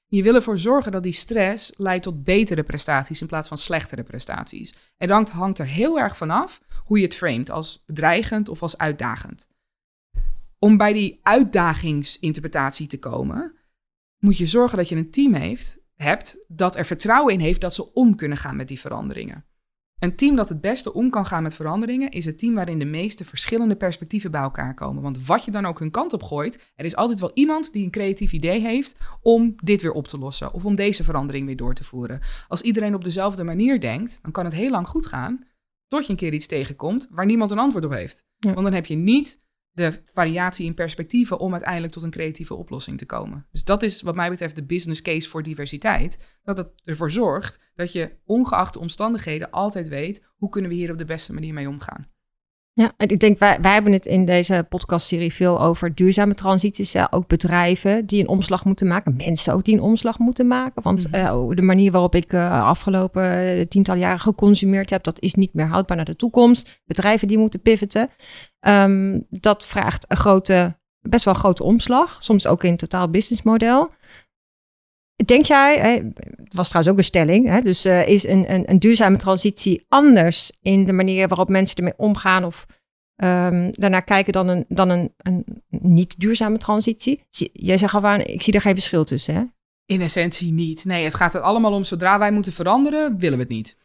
Je wil ervoor zorgen dat die stress leidt tot betere prestaties in plaats van slechtere prestaties. En dan hangt er heel erg vanaf hoe je het framet, als bedreigend of als uitdagend. Om bij die uitdagingsinterpretatie te komen, moet je zorgen dat je een team heeft, hebt dat er vertrouwen in heeft dat ze om kunnen gaan met die veranderingen. Een team dat het beste om kan gaan met veranderingen is het team waarin de meeste verschillende perspectieven bij elkaar komen. Want wat je dan ook hun kant op gooit, er is altijd wel iemand die een creatief idee heeft om dit weer op te lossen of om deze verandering weer door te voeren. Als iedereen op dezelfde manier denkt, dan kan het heel lang goed gaan tot je een keer iets tegenkomt waar niemand een antwoord op heeft. Ja. Want dan heb je niet de variatie in perspectieven om uiteindelijk tot een creatieve oplossing te komen. Dus dat is wat mij betreft de business case voor diversiteit. Dat het ervoor zorgt dat je ongeacht de omstandigheden altijd weet hoe kunnen we hier op de beste manier mee omgaan. Ja, en ik denk, wij, wij hebben het in deze podcastserie veel over duurzame transities. Ja, ook bedrijven die een omslag moeten maken. Mensen ook die een omslag moeten maken. Want mm-hmm. uh, de manier waarop ik uh, afgelopen uh, tientallen jaren geconsumeerd heb, dat is niet meer houdbaar naar de toekomst. Bedrijven die moeten pivoten. Um, dat vraagt een grote, best wel een grote omslag. Soms ook in totaal businessmodel. Denk jij, hè, het was trouwens ook een stelling, hè, dus uh, is een, een, een duurzame transitie anders in de manier waarop mensen ermee omgaan of um, daarnaar kijken dan een, dan een, een niet duurzame transitie? Jij zegt al, aan, ik zie er geen verschil tussen, hè? In essentie niet. Nee, het gaat er allemaal om, zodra wij moeten veranderen, willen we het niet.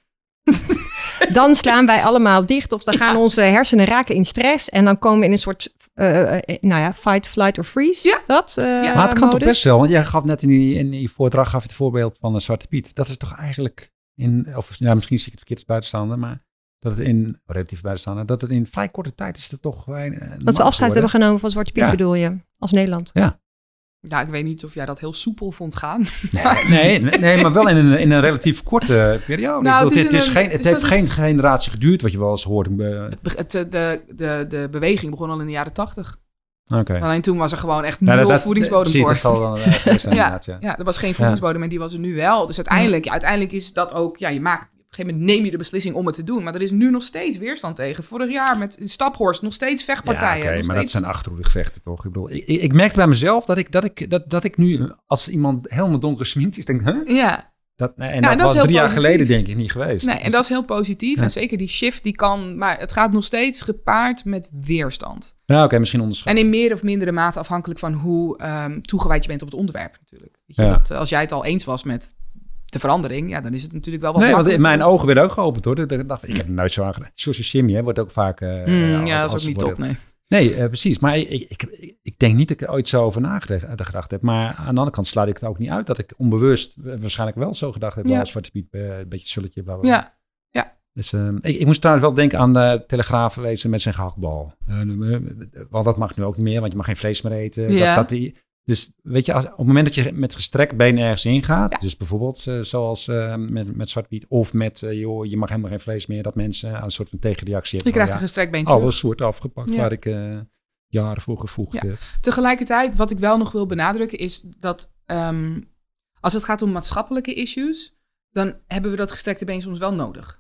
Dan slaan wij allemaal dicht of dan gaan ja. onze hersenen raken in stress en dan komen we in een soort Uh, uh, nou ja, fight, flight or freeze. Ja. Dat, uh, ja. Maar het kan modus. Toch best wel. Want jij gaf net in die, in die voordracht gaf je het voorbeeld van uh, Zwarte Piet. Dat is toch eigenlijk in, of ja, misschien zie ik het verkeerd als buitenstaander, maar dat het in, relatief buitenstaander, dat het in vrij korte tijd is het toch uh, dat we afscheid hebben genomen van Zwarte Piet, ja. bedoel je, als Nederland? Ja. Ja, ik weet niet of jij dat heel soepel vond gaan. Nee, nee, nee, nee maar wel in een, in een relatief korte periode. Nou, het, het, is een, geen, het, het heeft geen generatie geduurd, wat je wel eens hoort. Het, het, de, de, de beweging begon al in de jaren tachtig. Okay. Alleen toen was er gewoon echt nul ja, dat, voedingsbodem precies, voor. Dat zal dan uh, zijn, ja, ja. ja, er was geen voedingsbodem, maar die was er nu wel. Dus uiteindelijk, ja, uiteindelijk is dat ook, ja, je maakt, op een gegeven moment neem je de beslissing om het te doen. Maar er is nu nog steeds weerstand tegen. Vorig jaar met Staphorst nog steeds vechtpartijen. Ja, okay, nog maar steeds... dat zijn achterhoegevechten toch? Ik bedoel, ik, ik merkte bij mezelf dat ik, dat ik, dat, dat ik nu, als iemand helemaal donker sminkt is, denk huh? Ja. Dat, en ja, dat, dat was drie jaar geleden denk ik niet geweest. Nee, en dat is heel positief. Ja. En zeker die shift die kan... Maar het gaat nog steeds gepaard met weerstand. Ja, oké, okay, misschien onderschat. En in meer of mindere mate afhankelijk van hoe um, toegewijd je bent op het onderwerp natuurlijk. Weet je, ja. dat, als jij het al eens was met de verandering... ja, dan is het natuurlijk wel wat nee, want in mijn ogen werden ook geopend hoor. Ik dacht, ik heb het nooit zo aangedacht. George Shimmy wordt ook vaak... Uh, mm, ja, dat is ook niet top, nee. Nee, uh, precies. Maar ik, ik, ik, ik denk niet dat ik er ooit zo over nagedacht heb. Maar aan de andere kant sluit ik het ook niet uit... dat ik onbewust waarschijnlijk wel zo gedacht heb... Ja. als Zwarte Piet, uh, een beetje zulletje, bla, bla, bla. Ja, ja. Dus, uh, ik, ik moest trouwens wel denken aan de Telegraaf lezen met zijn gehaktbal. Uh, want dat mag nu ook niet meer, want je mag geen vlees meer eten. Ja. Dat, dat die, dus weet je, als, op het moment dat je met gestrekt been ergens ingaat... Ja. dus bijvoorbeeld uh, zoals uh, met, met Zwarte Piet... of met, uh, joh, je mag helemaal geen vlees meer... dat mensen aan een soort van tegenreactie hebben. Je krijgt van, een gestrekt been terug. Alles wordt afgepakt ja. waar ik uh, jaren voor gevoegd heb. Ja. Tegelijkertijd, wat ik wel nog wil benadrukken... is dat um, als het gaat om maatschappelijke issues... dan hebben we dat gestrekte been soms wel nodig.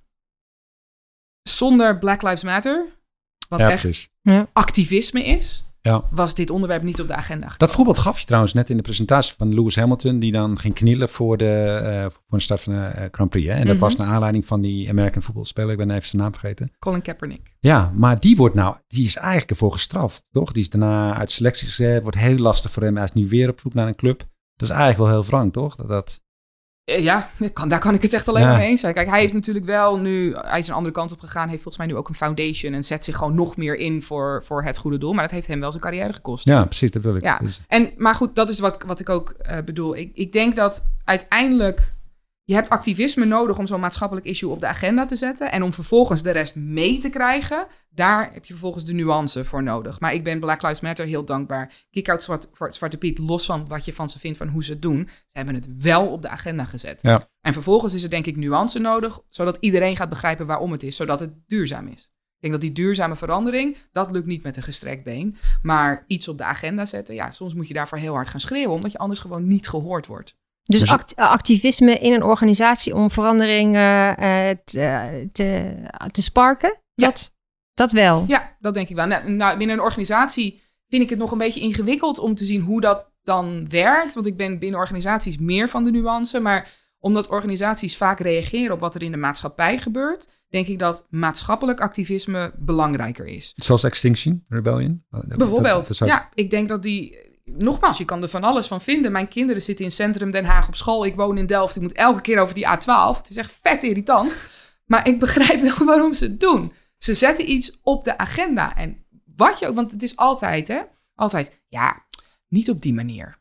Zonder Black Lives Matter... wat ja, echt ja. activisme is... Ja. was dit onderwerp niet op de agenda gekomen. Dat voorbeeld gaf je trouwens net in de presentatie van Lewis Hamilton... die dan ging knielen voor de, uh, voor de start van de uh, Grand Prix. Hè? En dat mm-hmm. was naar aanleiding van die American voetbalspeler. Ik ben even zijn naam vergeten. Colin Kaepernick. Ja, maar die wordt nou, die is eigenlijk ervoor gestraft, toch? Die is daarna uit selectie gezet. Wordt heel lastig voor hem. Hij is nu weer op zoek naar een club. Dat is eigenlijk wel heel wrang, toch? Dat, dat... Ja, kan, daar kan ik het echt alleen ja. maar mee eens zijn. Kijk, hij heeft natuurlijk wel nu... Hij is een andere kant op gegaan. Heeft volgens mij nu ook een foundation. En zet zich gewoon nog meer in voor, voor het goede doel. Maar dat heeft hem wel zijn carrière gekost. Ja, precies. Dat wil ik. Ja. Dus... En, maar goed, dat is wat, wat ik ook uh, bedoel. Ik, ik denk dat uiteindelijk... Je hebt activisme nodig om zo'n maatschappelijk issue op de agenda te zetten. En om vervolgens de rest mee te krijgen. Daar heb je vervolgens de nuance voor nodig. Maar ik ben Black Lives Matter heel dankbaar. Kick-out Zwarte, Zwarte Piet, los van wat je van ze vindt van hoe ze het doen. Ze hebben het wel op de agenda gezet. Ja. En vervolgens is er denk ik nuance nodig. Zodat iedereen gaat begrijpen waarom het is. Zodat het duurzaam is. Ik denk dat die duurzame verandering, dat lukt niet met een gestrekt been. Maar iets op de agenda zetten, ja, soms moet je daarvoor heel hard gaan schreeuwen. Omdat je anders gewoon niet gehoord wordt. Dus act- activisme in een organisatie om verandering uh, te, te, te sparken? Ja. Dat, dat wel? Ja, dat denk ik wel. Nou, nou, binnen een organisatie vind ik het nog een beetje ingewikkeld om te zien hoe dat dan werkt. Want ik ben binnen organisaties meer van de nuance. Maar omdat organisaties vaak reageren op wat er in de maatschappij gebeurt, denk ik dat maatschappelijk activisme belangrijker is. Zoals Extinction Rebellion? Bijvoorbeeld. Dat, dat zou... Ja, ik denk dat die... Nogmaals, je kan er van alles van vinden. Mijn kinderen zitten in Centrum Den Haag op school. Ik woon in Delft. Ik moet elke keer over die A twaalf. Het is echt vet irritant. Maar ik begrijp wel waarom ze het doen. Ze zetten iets op de agenda. En wat je ook... Want het is altijd, hè? Altijd, ja, niet op die manier.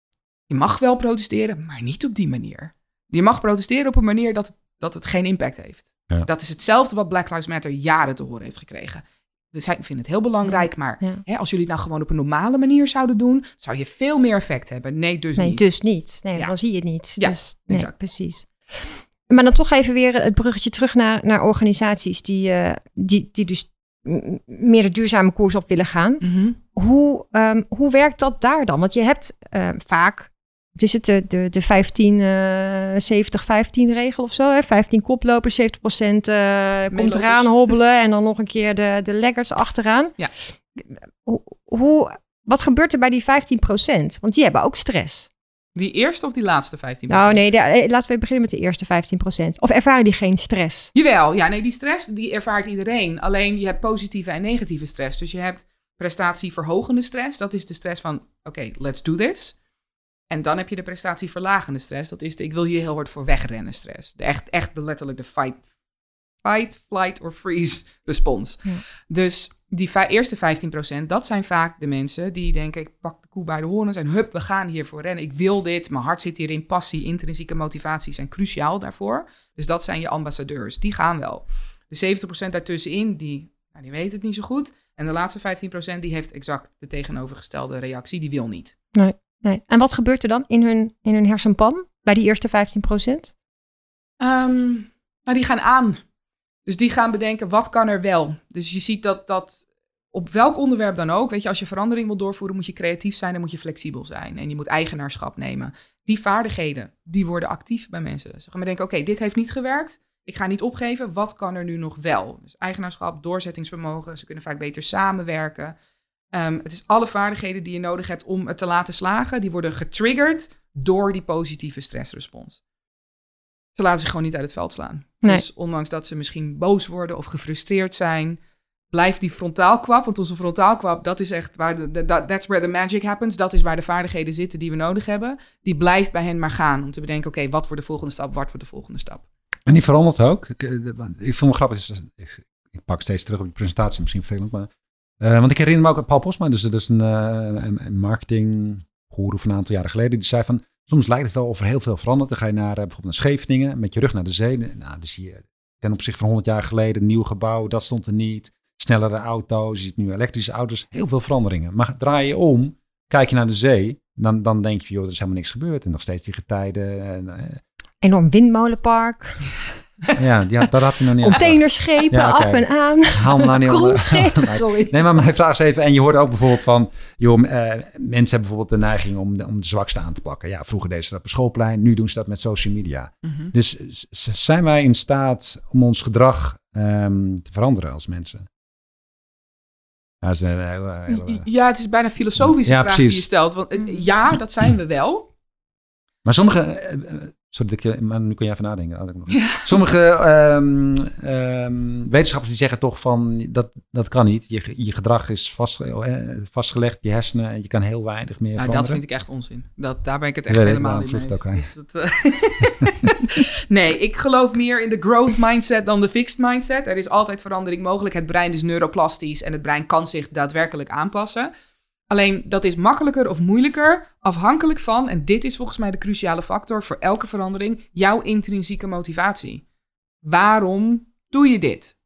Je mag wel protesteren, maar niet op die manier. Je mag protesteren op een manier dat het, dat het geen impact heeft. Ja. Dat is hetzelfde wat Black Lives Matter jaren te horen heeft gekregen. We zijn, vinden het heel belangrijk, maar ja. hè, als jullie het nou gewoon op een normale manier zouden doen, zou je veel meer effect hebben. Nee, dus nee, niet. Nee, dus niet. Nee, ja. Dan zie je het niet. Ja, dus, nee, exact. Precies. Maar dan toch even weer het bruggetje terug naar, naar organisaties die, uh, die, die dus m- meer de duurzame koers op willen gaan. Mm-hmm. Hoe, um, hoe werkt dat daar dan? Want je hebt uh, vaak, het is het de, de, de vijftien, zeventig vijftien regel of zo. Hè? vijftien koplopers, zeventig procent uh, komt eraan hobbelen en dan nog een keer de, de laggards achteraan. Ja. Hoe, hoe, wat gebeurt er bij die vijftien procent? Want die hebben ook stress. Die eerste of die laatste vijftien procent? Nou nee, de, laten we beginnen met de eerste vijftien procent. Of ervaren die geen stress? Jawel, ja, nee, die stress die ervaart iedereen. Alleen je hebt positieve en negatieve stress. Dus je hebt prestatieverhogende stress. Dat is de stress van, oké, okay, let's do this. En dan heb je de prestatieverlagende stress. Dat is de, ik wil hier heel hard voor wegrennen stress. De echt, echt de letterlijk de fight, fight, flight or freeze respons. Ja. Dus die v- eerste vijftien procent, dat zijn vaak de mensen die denken, ik pak de koe bij de hoorns en hup, we gaan hiervoor rennen. Ik wil dit, mijn hart zit hierin, passie, intrinsieke motivatie zijn cruciaal daarvoor. Dus dat zijn je ambassadeurs, die gaan wel. De zeventig procent daartussenin, die, nou, die weet het niet zo goed. En de laatste vijftien procent, die heeft exact de tegenovergestelde reactie, die wil niet. Nee. Nee. En wat gebeurt er dan in hun, in hun hersenpan bij die eerste vijftien procent? Um, nou, die gaan aan. Dus die gaan bedenken, wat kan er wel? Dus je ziet dat, dat op welk onderwerp dan ook, weet je, als je verandering wil doorvoeren, moet je creatief zijn en moet je flexibel zijn. En je moet eigenaarschap nemen. Die vaardigheden, die worden actief bij mensen. Ze gaan bedenken, oké, okay, dit heeft niet gewerkt. Ik ga niet opgeven. Wat kan er nu nog wel? Dus eigenaarschap, doorzettingsvermogen. Ze kunnen vaak beter samenwerken. Um, het is alle vaardigheden die je nodig hebt om het te laten slagen. Die worden getriggerd door die positieve stressrespons. Ze laten zich gewoon niet uit het veld slaan. Nee. Dus ondanks dat ze misschien boos worden of gefrustreerd zijn, blijft die frontaalkwab. Want onze frontaalkwab, dat is echt waar de, de, that's where the magic happens. Dat is waar de vaardigheden zitten die we nodig hebben. Die blijft bij hen maar gaan om te bedenken, oké, okay, wat wordt de volgende stap? Wat wordt de volgende stap? En die verandert ook. Ik, ik vond het grappig. Ik, ik pak steeds terug op de presentatie, misschien vervelend, maar Uh, want ik herinner me ook aan Paul Postma, dus dat is een, uh, een, een marketinggoeroe van een aantal jaren geleden. Die zei van, soms lijkt het wel of er heel veel verandert. Dan ga je naar uh, bijvoorbeeld naar Scheveningen, met je rug naar de zee. Nou, dan zie je ten opzichte van honderd jaar geleden een nieuw gebouw, dat stond er niet. Snellere auto's, je ziet nu elektrische auto's, heel veel veranderingen. Maar draai je om, kijk je naar de zee, dan, dan denk je, joh, er is helemaal niks gebeurd. En nog steeds die getijden. En, uh, enorm windmolenpark. Ja, die had, dat had hij nog niet. Containerschepen, ja, okay. Af en aan. Haal nou niet Cruiseschepen, sorry. Nee, maar mijn vraag is even, en je hoort ook bijvoorbeeld van, joh, uh, mensen hebben bijvoorbeeld de neiging om de, om de zwakste aan te pakken. Ja, vroeger deden ze dat op schoolplein, nu doen ze dat met social media. Mm-hmm. Dus zijn wij in staat om ons gedrag um, te veranderen als mensen? Ja, dat is een hele, hele... ja, het is bijna een filosofische ja, vraag precies. Die je stelt. Want ja, dat zijn we wel. Maar sommige... Uh, Sorry, ik, maar nu kun je even nadenken. Ja. Sommige um, um, wetenschappers die zeggen toch van, dat, dat kan niet. Je, je gedrag is vast, uh, vastgelegd, je hersenen, en je kan heel weinig meer nou, veranderen. Dat vind ik echt onzin. Dat, daar ben ik het echt ja, helemaal niet mee eens. Dat, uh... nee, ik geloof meer in de growth mindset dan de fixed mindset. Er is altijd verandering mogelijk. Het brein is neuroplastisch en het brein kan zich daadwerkelijk aanpassen. Alleen dat is makkelijker of moeilijker afhankelijk van, en dit is volgens mij de cruciale factor voor elke verandering, jouw intrinsieke motivatie. Waarom doe je dit?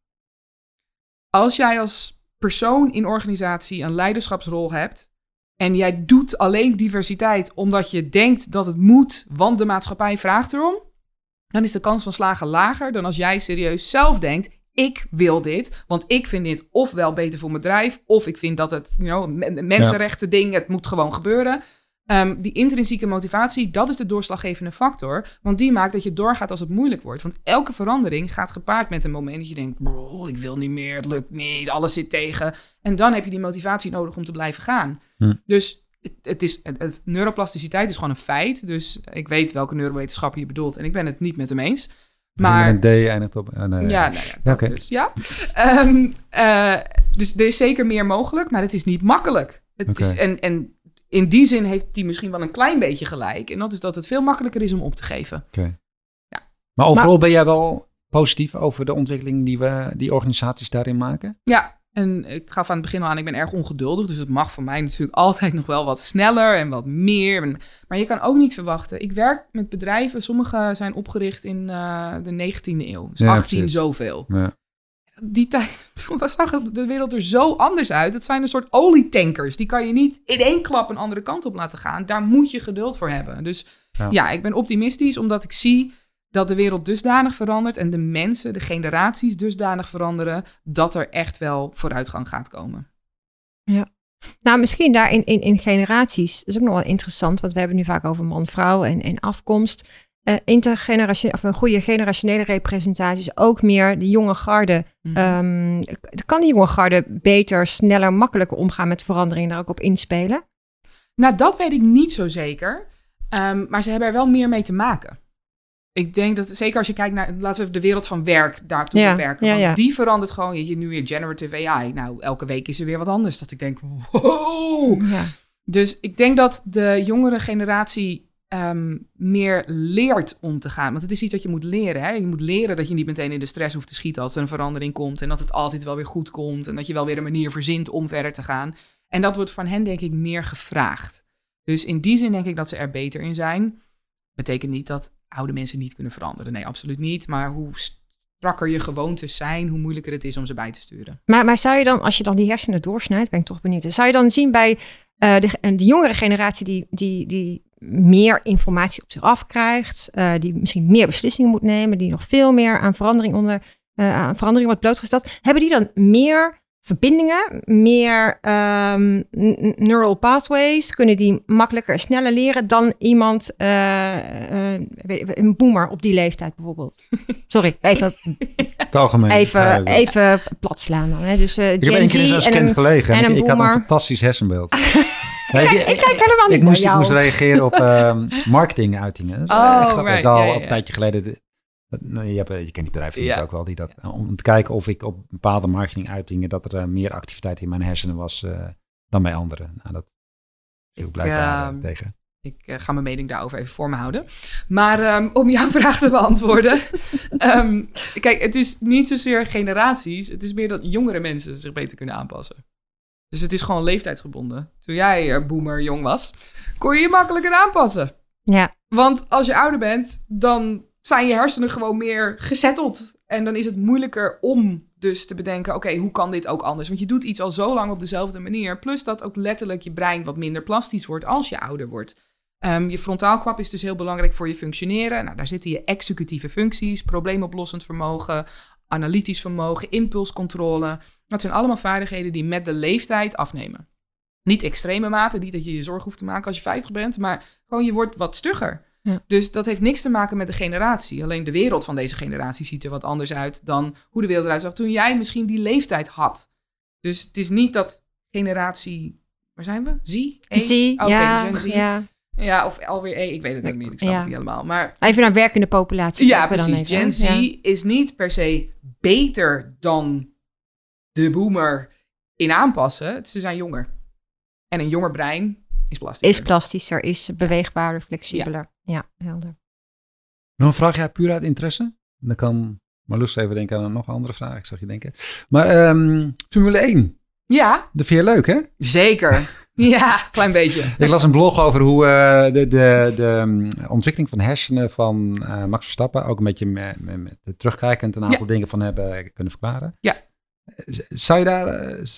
Als jij als persoon in organisatie een leiderschapsrol hebt en jij doet alleen diversiteit omdat je denkt dat het moet, want de maatschappij vraagt erom, dan is de kans van slagen lager dan als jij serieus zelf denkt, ik wil dit, want ik vind dit ofwel beter voor mijn bedrijf, of ik vind dat het, you know, mensenrechten ja. ding, het moet gewoon gebeuren. Um, die intrinsieke motivatie, dat is de doorslaggevende factor, want die maakt dat je doorgaat als het moeilijk wordt. Want elke verandering gaat gepaard met een moment dat je denkt, bro, ik wil niet meer, het lukt niet, alles zit tegen. En dan heb je die motivatie nodig om te blijven gaan. Hm. Dus het, het is, het, het, neuroplasticiteit is gewoon een feit. Dus ik weet welke neurowetenschapper je bedoelt. En ik ben het niet met hem eens. Maar een D eindigt op... Uh, nee. Ja, nou ja, dat okay. dus, ja. Um, uh, dus er is zeker meer mogelijk, maar het is niet makkelijk. Het okay. is, en, en in die zin heeft hij misschien wel een klein beetje gelijk. En dat is dat het veel makkelijker is om op te geven. Okay. Ja. Maar overal maar, ben jij wel positief over de ontwikkeling die we die organisaties daarin maken? Ja, en ik gaf aan het begin al aan, ik ben erg ongeduldig. Dus het mag voor mij natuurlijk altijd nog wel wat sneller en wat meer. Maar je kan ook niet verwachten. Ik werk met bedrijven, sommige zijn opgericht in uh, de negentiende eeuw. Dus ja, achttien precies. Zoveel. Ja. Die tijd, toen zag de wereld er zo anders uit. Het zijn een soort olietankers. Die kan je niet in één klap een andere kant op laten gaan. Daar moet je geduld voor hebben. Dus ja, ja ik ben optimistisch omdat ik zie dat de wereld dusdanig verandert en de mensen, de generaties dusdanig veranderen, dat er echt wel vooruitgang gaat komen. Ja. Nou, misschien daar in, in, in generaties, dat is ook nog wel interessant, want we hebben nu vaak over man-vrouw en, en afkomst. Uh, intergeneratie, of een goede generationele representatie is ook meer de jonge garde. Mm-hmm. Um, kan die jonge garde beter, sneller, makkelijker omgaan met veranderingen, daar ook op inspelen? Nou, dat weet ik niet zo zeker. Um, maar ze hebben er wel meer mee te maken. Ik denk dat, zeker als je kijkt naar, laten we de wereld van werk daartoe ja, beperken. Ja, want ja. die verandert gewoon, je, je nu weer generative A I. Nou, elke week is er weer wat anders. Dat ik denk, wow. Ja. Dus ik denk dat de jongere generatie um, meer leert om te gaan. Want het is iets dat je moet leren. Hè? Je moet leren dat je niet meteen in de stress hoeft te schieten als er een verandering komt. En dat het altijd wel weer goed komt. En dat je wel weer een manier verzint om verder te gaan. En dat wordt van hen, denk ik, meer gevraagd. Dus in die zin denk ik dat ze er beter in zijn. Betekent niet dat oude mensen niet kunnen veranderen. Nee, absoluut niet. Maar hoe strakker je gewoontes zijn, hoe moeilijker het is om ze bij te sturen. Maar, maar zou je dan, als je dan die hersenen doorsnijdt, ben ik toch benieuwd. Zou je dan zien bij uh, de, de jongere generatie die, die, die meer informatie op zich afkrijgt, uh, die misschien meer beslissingen moet nemen, die nog veel meer aan verandering onder uh, aan verandering wordt blootgesteld, hebben die dan meer verbindingen, meer um, neural pathways, kunnen die makkelijker en sneller leren dan iemand, uh, uh, een boomer op die leeftijd bijvoorbeeld. Sorry, even, het algemeen. even, ja, even plat slaan dan. Hè. Dus, uh, ik heb één keer in zo'n scan gelegen en, en ik, ik had een fantastisch hersenbeeld. Nee, ik, ik, ik kijk helemaal niet ik moest, jou. Ik moest reageren op uh, marketinguitingen. Oh, dat is right. al ja, ja, ja. een tijdje geleden. Nou, je, hebt, je kent die bedrijven ja. ook wel, die dat, om te kijken of ik op bepaalde marketinguitingen, dat er uh, meer activiteit in mijn hersenen was uh, dan bij anderen. Nou, dat is ook blijkbaar uh, tegen. Ik uh, ga mijn mening daarover even voor me houden. Maar um, om jouw vraag te beantwoorden. um, kijk, het is niet zozeer generaties. Het is meer dat jongere mensen zich beter kunnen aanpassen. Dus het is gewoon leeftijdsgebonden. Toen jij uh, boomer jong was, kon je je makkelijker aanpassen. Ja. Want als je ouder bent, dan zijn je hersenen gewoon meer gezetteld. En dan is het moeilijker om dus te bedenken, oké, okay, hoe kan dit ook anders? Want je doet iets al zo lang op dezelfde manier. Plus dat ook letterlijk je brein wat minder plastisch wordt als je ouder wordt. Um, je frontaalkwab is dus heel belangrijk voor je functioneren. Nou, daar zitten je executieve functies, probleemoplossend vermogen, analytisch vermogen, impulscontrole. Dat zijn allemaal vaardigheden die met de leeftijd afnemen. Niet extreme mate, niet dat je je zorg hoeft te maken als je vijftig bent, maar gewoon je wordt wat stugger. Ja. Dus dat heeft niks te maken met de generatie. Alleen de wereld van deze generatie ziet er wat anders uit dan hoe de wereld eruit zag toen jij misschien die leeftijd had. Dus het is niet dat generatie, waar zijn we? Z? E? Z, oh, ja, okay, Gen Z. ja. Ja, of alweer E, ik weet het ook niet. Ik snap ja. het niet helemaal. Maar even naar werkende populatie. Ja, precies. Gen Z ja. is niet per se beter dan de boomer in aanpassen. Ze zijn jonger. En een jonger brein is plastischer. Is plastischer, is beweegbaarder, flexibeler. Ja, ja helder. Nog een vraag, ja, puur uit interesse? Dan kan Marloes even denken aan nog een andere vraag. Ik zag je denken. Maar um, Formule één. Ja. Dat vind je leuk, hè? Zeker. Ja, klein beetje. Ik las een blog over hoe uh, de, de, de ontwikkeling van hersenen van uh, Max Verstappen, ook een beetje met, met, met terugkijkend een aantal ja. dingen van hebben kunnen verklaren. Ja. Zou je daar... Uh,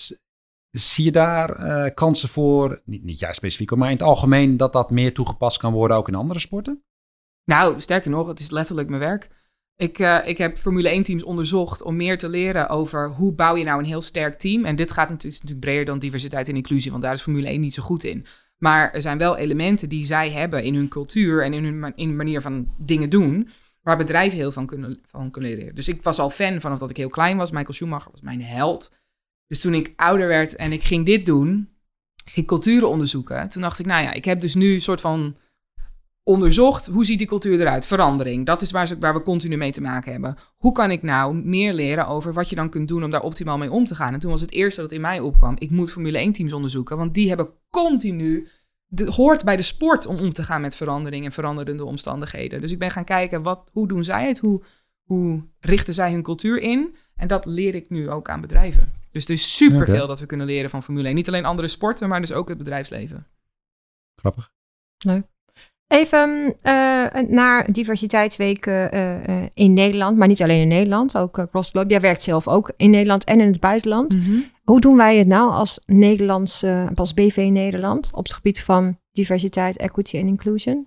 Zie je daar uh, kansen voor, niet, niet jij specifiek, maar in het algemeen, dat dat meer toegepast kan worden ook in andere sporten? Nou, sterker nog, het is letterlijk mijn werk. Ik, uh, ik heb Formule één teams onderzocht om meer te leren over hoe bouw je nou een heel sterk team. En dit gaat natuurlijk, natuurlijk breder dan diversiteit en inclusie, want daar is Formule één niet zo goed in. Maar er zijn wel elementen die zij hebben in hun cultuur en in hun, in hun manier van dingen doen, waar bedrijven heel van kunnen, van kunnen leren. Dus ik was al fan vanaf dat ik heel klein was. Michael Schumacher was mijn held. Dus toen ik ouder werd en ik ging dit doen, ging culturen onderzoeken. Toen dacht ik, nou ja, ik heb dus nu een soort van onderzocht, hoe ziet die cultuur eruit? Verandering, dat is waar, ze, waar we continu mee te maken hebben. Hoe kan ik nou meer leren over wat je dan kunt doen om daar optimaal mee om te gaan? En toen was het eerste dat in mij opkwam, ik moet Formule één teams onderzoeken, want die hebben continu, het hoort bij de sport om om te gaan met verandering en veranderende omstandigheden. Dus ik ben gaan kijken, wat, hoe doen zij het? Hoe, hoe richten zij hun cultuur in? En dat leer ik nu ook aan bedrijven. Dus er is superveel okay. dat we kunnen leren van Formule één. Niet alleen andere sporten, maar dus ook het bedrijfsleven. Grappig. Leuk. Even uh, naar diversiteitsweken uh, uh, in Nederland, maar niet alleen in Nederland, ook uh, cross globe. Jij werkt zelf ook in Nederland en in het buitenland. Mm-hmm. Hoe doen wij het nou als Nederlands, uh, als B V Nederland op het gebied van diversiteit, equity en inclusion?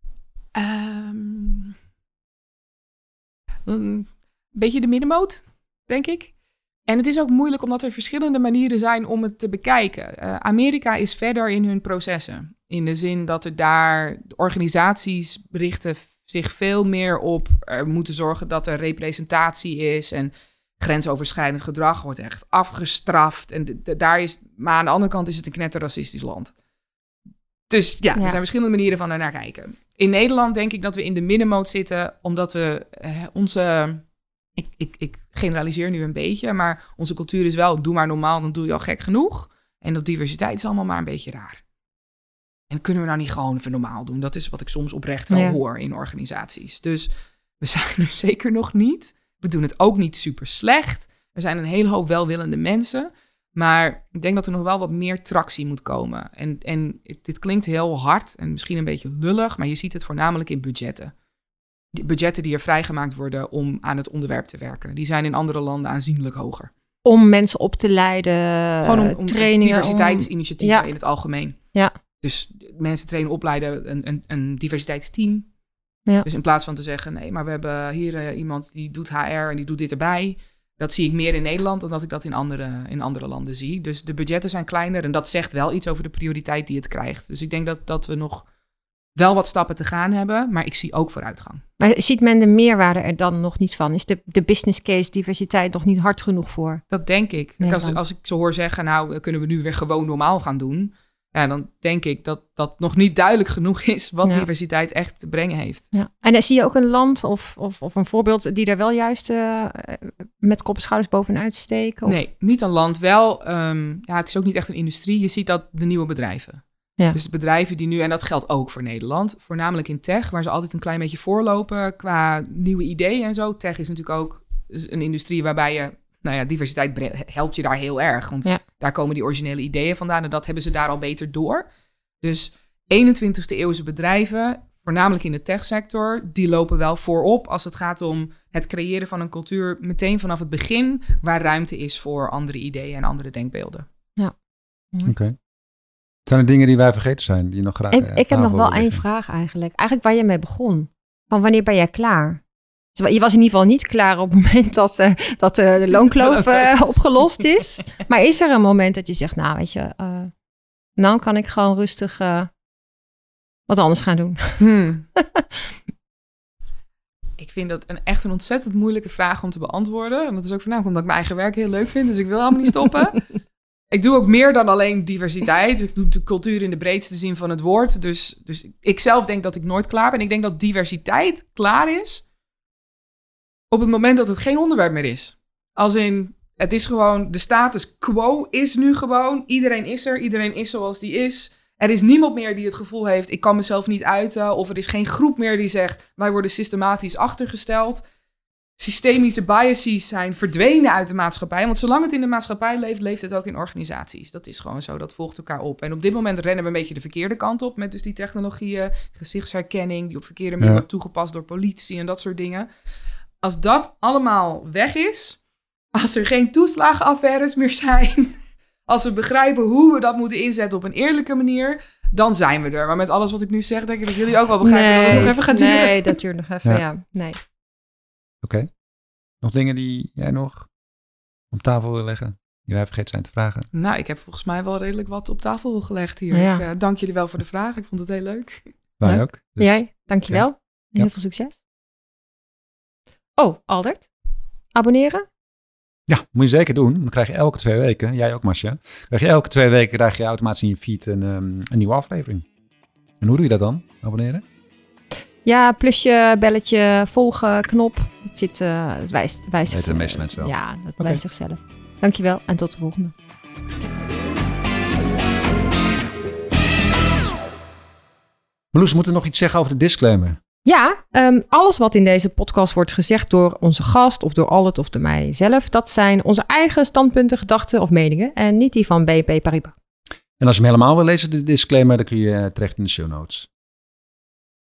Um, een beetje de middenmoot, denk ik. En het is ook moeilijk omdat er verschillende manieren zijn om het te bekijken. Uh, Amerika is verder in hun processen. In de zin dat er daar de organisaties richten zich veel meer op er moeten zorgen dat er representatie is en grensoverschrijdend gedrag wordt echt afgestraft. En de, de, daar is, maar aan de andere kant is het een knetterracistisch land. Dus ja, ja, er zijn verschillende manieren van naar kijken. In Nederland denk ik dat we in de middenmoot zitten, omdat we eh, onze... Ik, ik, ik generaliseer nu een beetje, maar onze cultuur is wel, doe maar normaal, dan doe je al gek genoeg. En dat diversiteit is allemaal maar een beetje raar. En kunnen we nou niet gewoon even normaal doen? Dat is wat ik soms oprecht wel ja. hoor in organisaties. Dus we zijn er zeker nog niet. We doen het ook niet super slecht. Er zijn een hele hoop welwillende mensen. Maar ik denk dat er nog wel wat meer tractie moet komen. En, en het, dit klinkt heel hard en misschien een beetje lullig, maar je ziet het voornamelijk in budgetten. Die budgetten die er vrijgemaakt worden om aan het onderwerp te werken. Die zijn in andere landen aanzienlijk hoger. Om mensen op te leiden, Gewoon om, om trainingen. Diversiteitsinitiatieven om... Ja. in het algemeen. Ja. Dus mensen trainen, opleiden een, een, een diversiteitsteam. Ja. Dus in plaats van te zeggen, nee, maar we hebben hier uh, iemand die doet H R en die doet dit erbij. Dat zie ik meer in Nederland dan dat ik dat in andere, in andere landen zie. Dus de budgetten zijn kleiner en dat zegt wel iets over de prioriteit die het krijgt. Dus ik denk dat, dat we nog wel wat stappen te gaan hebben, maar ik zie ook vooruitgang. Maar ziet men de meerwaarde er dan nog niet van? Is de, de business case diversiteit nog niet hard genoeg voor? Dat denk ik. Als, als ik zo hoor zeggen, nou kunnen we nu weer gewoon normaal gaan doen. Ja, dan denk ik dat dat nog niet duidelijk genoeg is wat ja. diversiteit echt te brengen heeft. Ja. En dan zie je ook een land of, of, of een voorbeeld die daar wel juist uh, met kop en schouders bovenuit steken? Of? Nee, niet een land. Wel, um, ja, het is ook niet echt een industrie. Je ziet dat de nieuwe bedrijven. Ja. Dus bedrijven die nu, en dat geldt ook voor Nederland, voornamelijk in tech, waar ze altijd een klein beetje voorlopen qua nieuwe ideeën en zo. Tech is natuurlijk ook een industrie waarbij je, nou ja, diversiteit helpt je daar heel erg. Want ja. daar komen die originele ideeën vandaan en dat hebben ze daar al beter door. Dus eenentwintigste eeuwse bedrijven, voornamelijk in de techsector, die lopen wel voorop als het gaat om het creëren van een cultuur meteen vanaf het begin, waar ruimte is voor andere ideeën en andere denkbeelden. Ja. Oké. Okay. Zijn er dingen die wij vergeten zijn, die je nog graag... Ik, ik heb nog wel één vraag eigenlijk. Eigenlijk waar je mee begon. Van wanneer ben jij klaar? Je was in ieder geval niet klaar op het moment dat, uh, dat uh, de loonkloof uh, opgelost is. Maar is er een moment dat je zegt, nou weet je, uh, nou kan ik gewoon rustig uh, wat anders gaan doen? Hmm. Ik vind dat een, echt een ontzettend moeilijke vraag om te beantwoorden. En dat is ook voornamelijk omdat ik mijn eigen werk heel leuk vind. Dus ik wil helemaal niet stoppen. Ik doe ook meer dan alleen diversiteit. Ik doe de cultuur in de breedste zin van het woord. Dus, dus ik zelf denk dat ik nooit klaar ben. Ik denk dat diversiteit klaar is op het moment dat het geen onderwerp meer is. Als in, het is gewoon, de status quo is nu gewoon. Iedereen is er, iedereen is zoals die is. Er is niemand meer die het gevoel heeft, ik kan mezelf niet uiten. Of er is geen groep meer die zegt, wij worden systematisch achtergesteld. Systemische biases zijn verdwenen uit de maatschappij. Want zolang het in de maatschappij leeft, leeft het ook in organisaties. Dat is gewoon zo, dat volgt elkaar op. En op dit moment rennen we een beetje de verkeerde kant op met dus die technologieën, gezichtsherkenning, die op verkeerde manier ja. wordt toegepast door politie en dat soort dingen. Als dat allemaal weg is, als er geen toeslagenaffaires meer zijn, als we begrijpen hoe we dat moeten inzetten op een eerlijke manier, dan zijn we er. Maar met alles wat ik nu zeg, denk ik dat jullie ook wel begrijpen nee, dat het nog even gaat duren. Nee, dat duurt nog even, ja. ja. Nee. Oké. Okay. Nog dingen die jij nog op tafel wil leggen, die wij vergeten zijn te vragen? Nou, ik heb volgens mij wel redelijk wat op tafel gelegd hier. Ja. Ik uh, dank jullie wel voor de vraag. Ik vond het heel leuk. Wij ja. ook. Dus, jij, dankjewel. Ja. Heel ja. veel succes. Oh, Aldert. Abonneren? Ja, moet je zeker doen. Dan krijg je elke twee weken, jij ook Marcia, krijg je elke twee weken krijg je automatisch in je feed een, um, een nieuwe aflevering. En hoe doe je dat dan? Abonneren? Ja, plusje, belletje, volgen, knop. Het zit, uh, het wijst, wijst Weten de meeste mensen wel. Ja, dat okay. wijst zichzelf. Dankjewel en tot de volgende. Marloes, moeten we nog iets zeggen over de disclaimer? Ja, um, alles wat in deze podcast wordt gezegd door onze gast of door Albert of door mijzelf, dat zijn onze eigen standpunten, gedachten of meningen en niet die van B N P Paribas. En als je hem helemaal wil lezen, de disclaimer, dan kun je terecht in de show notes.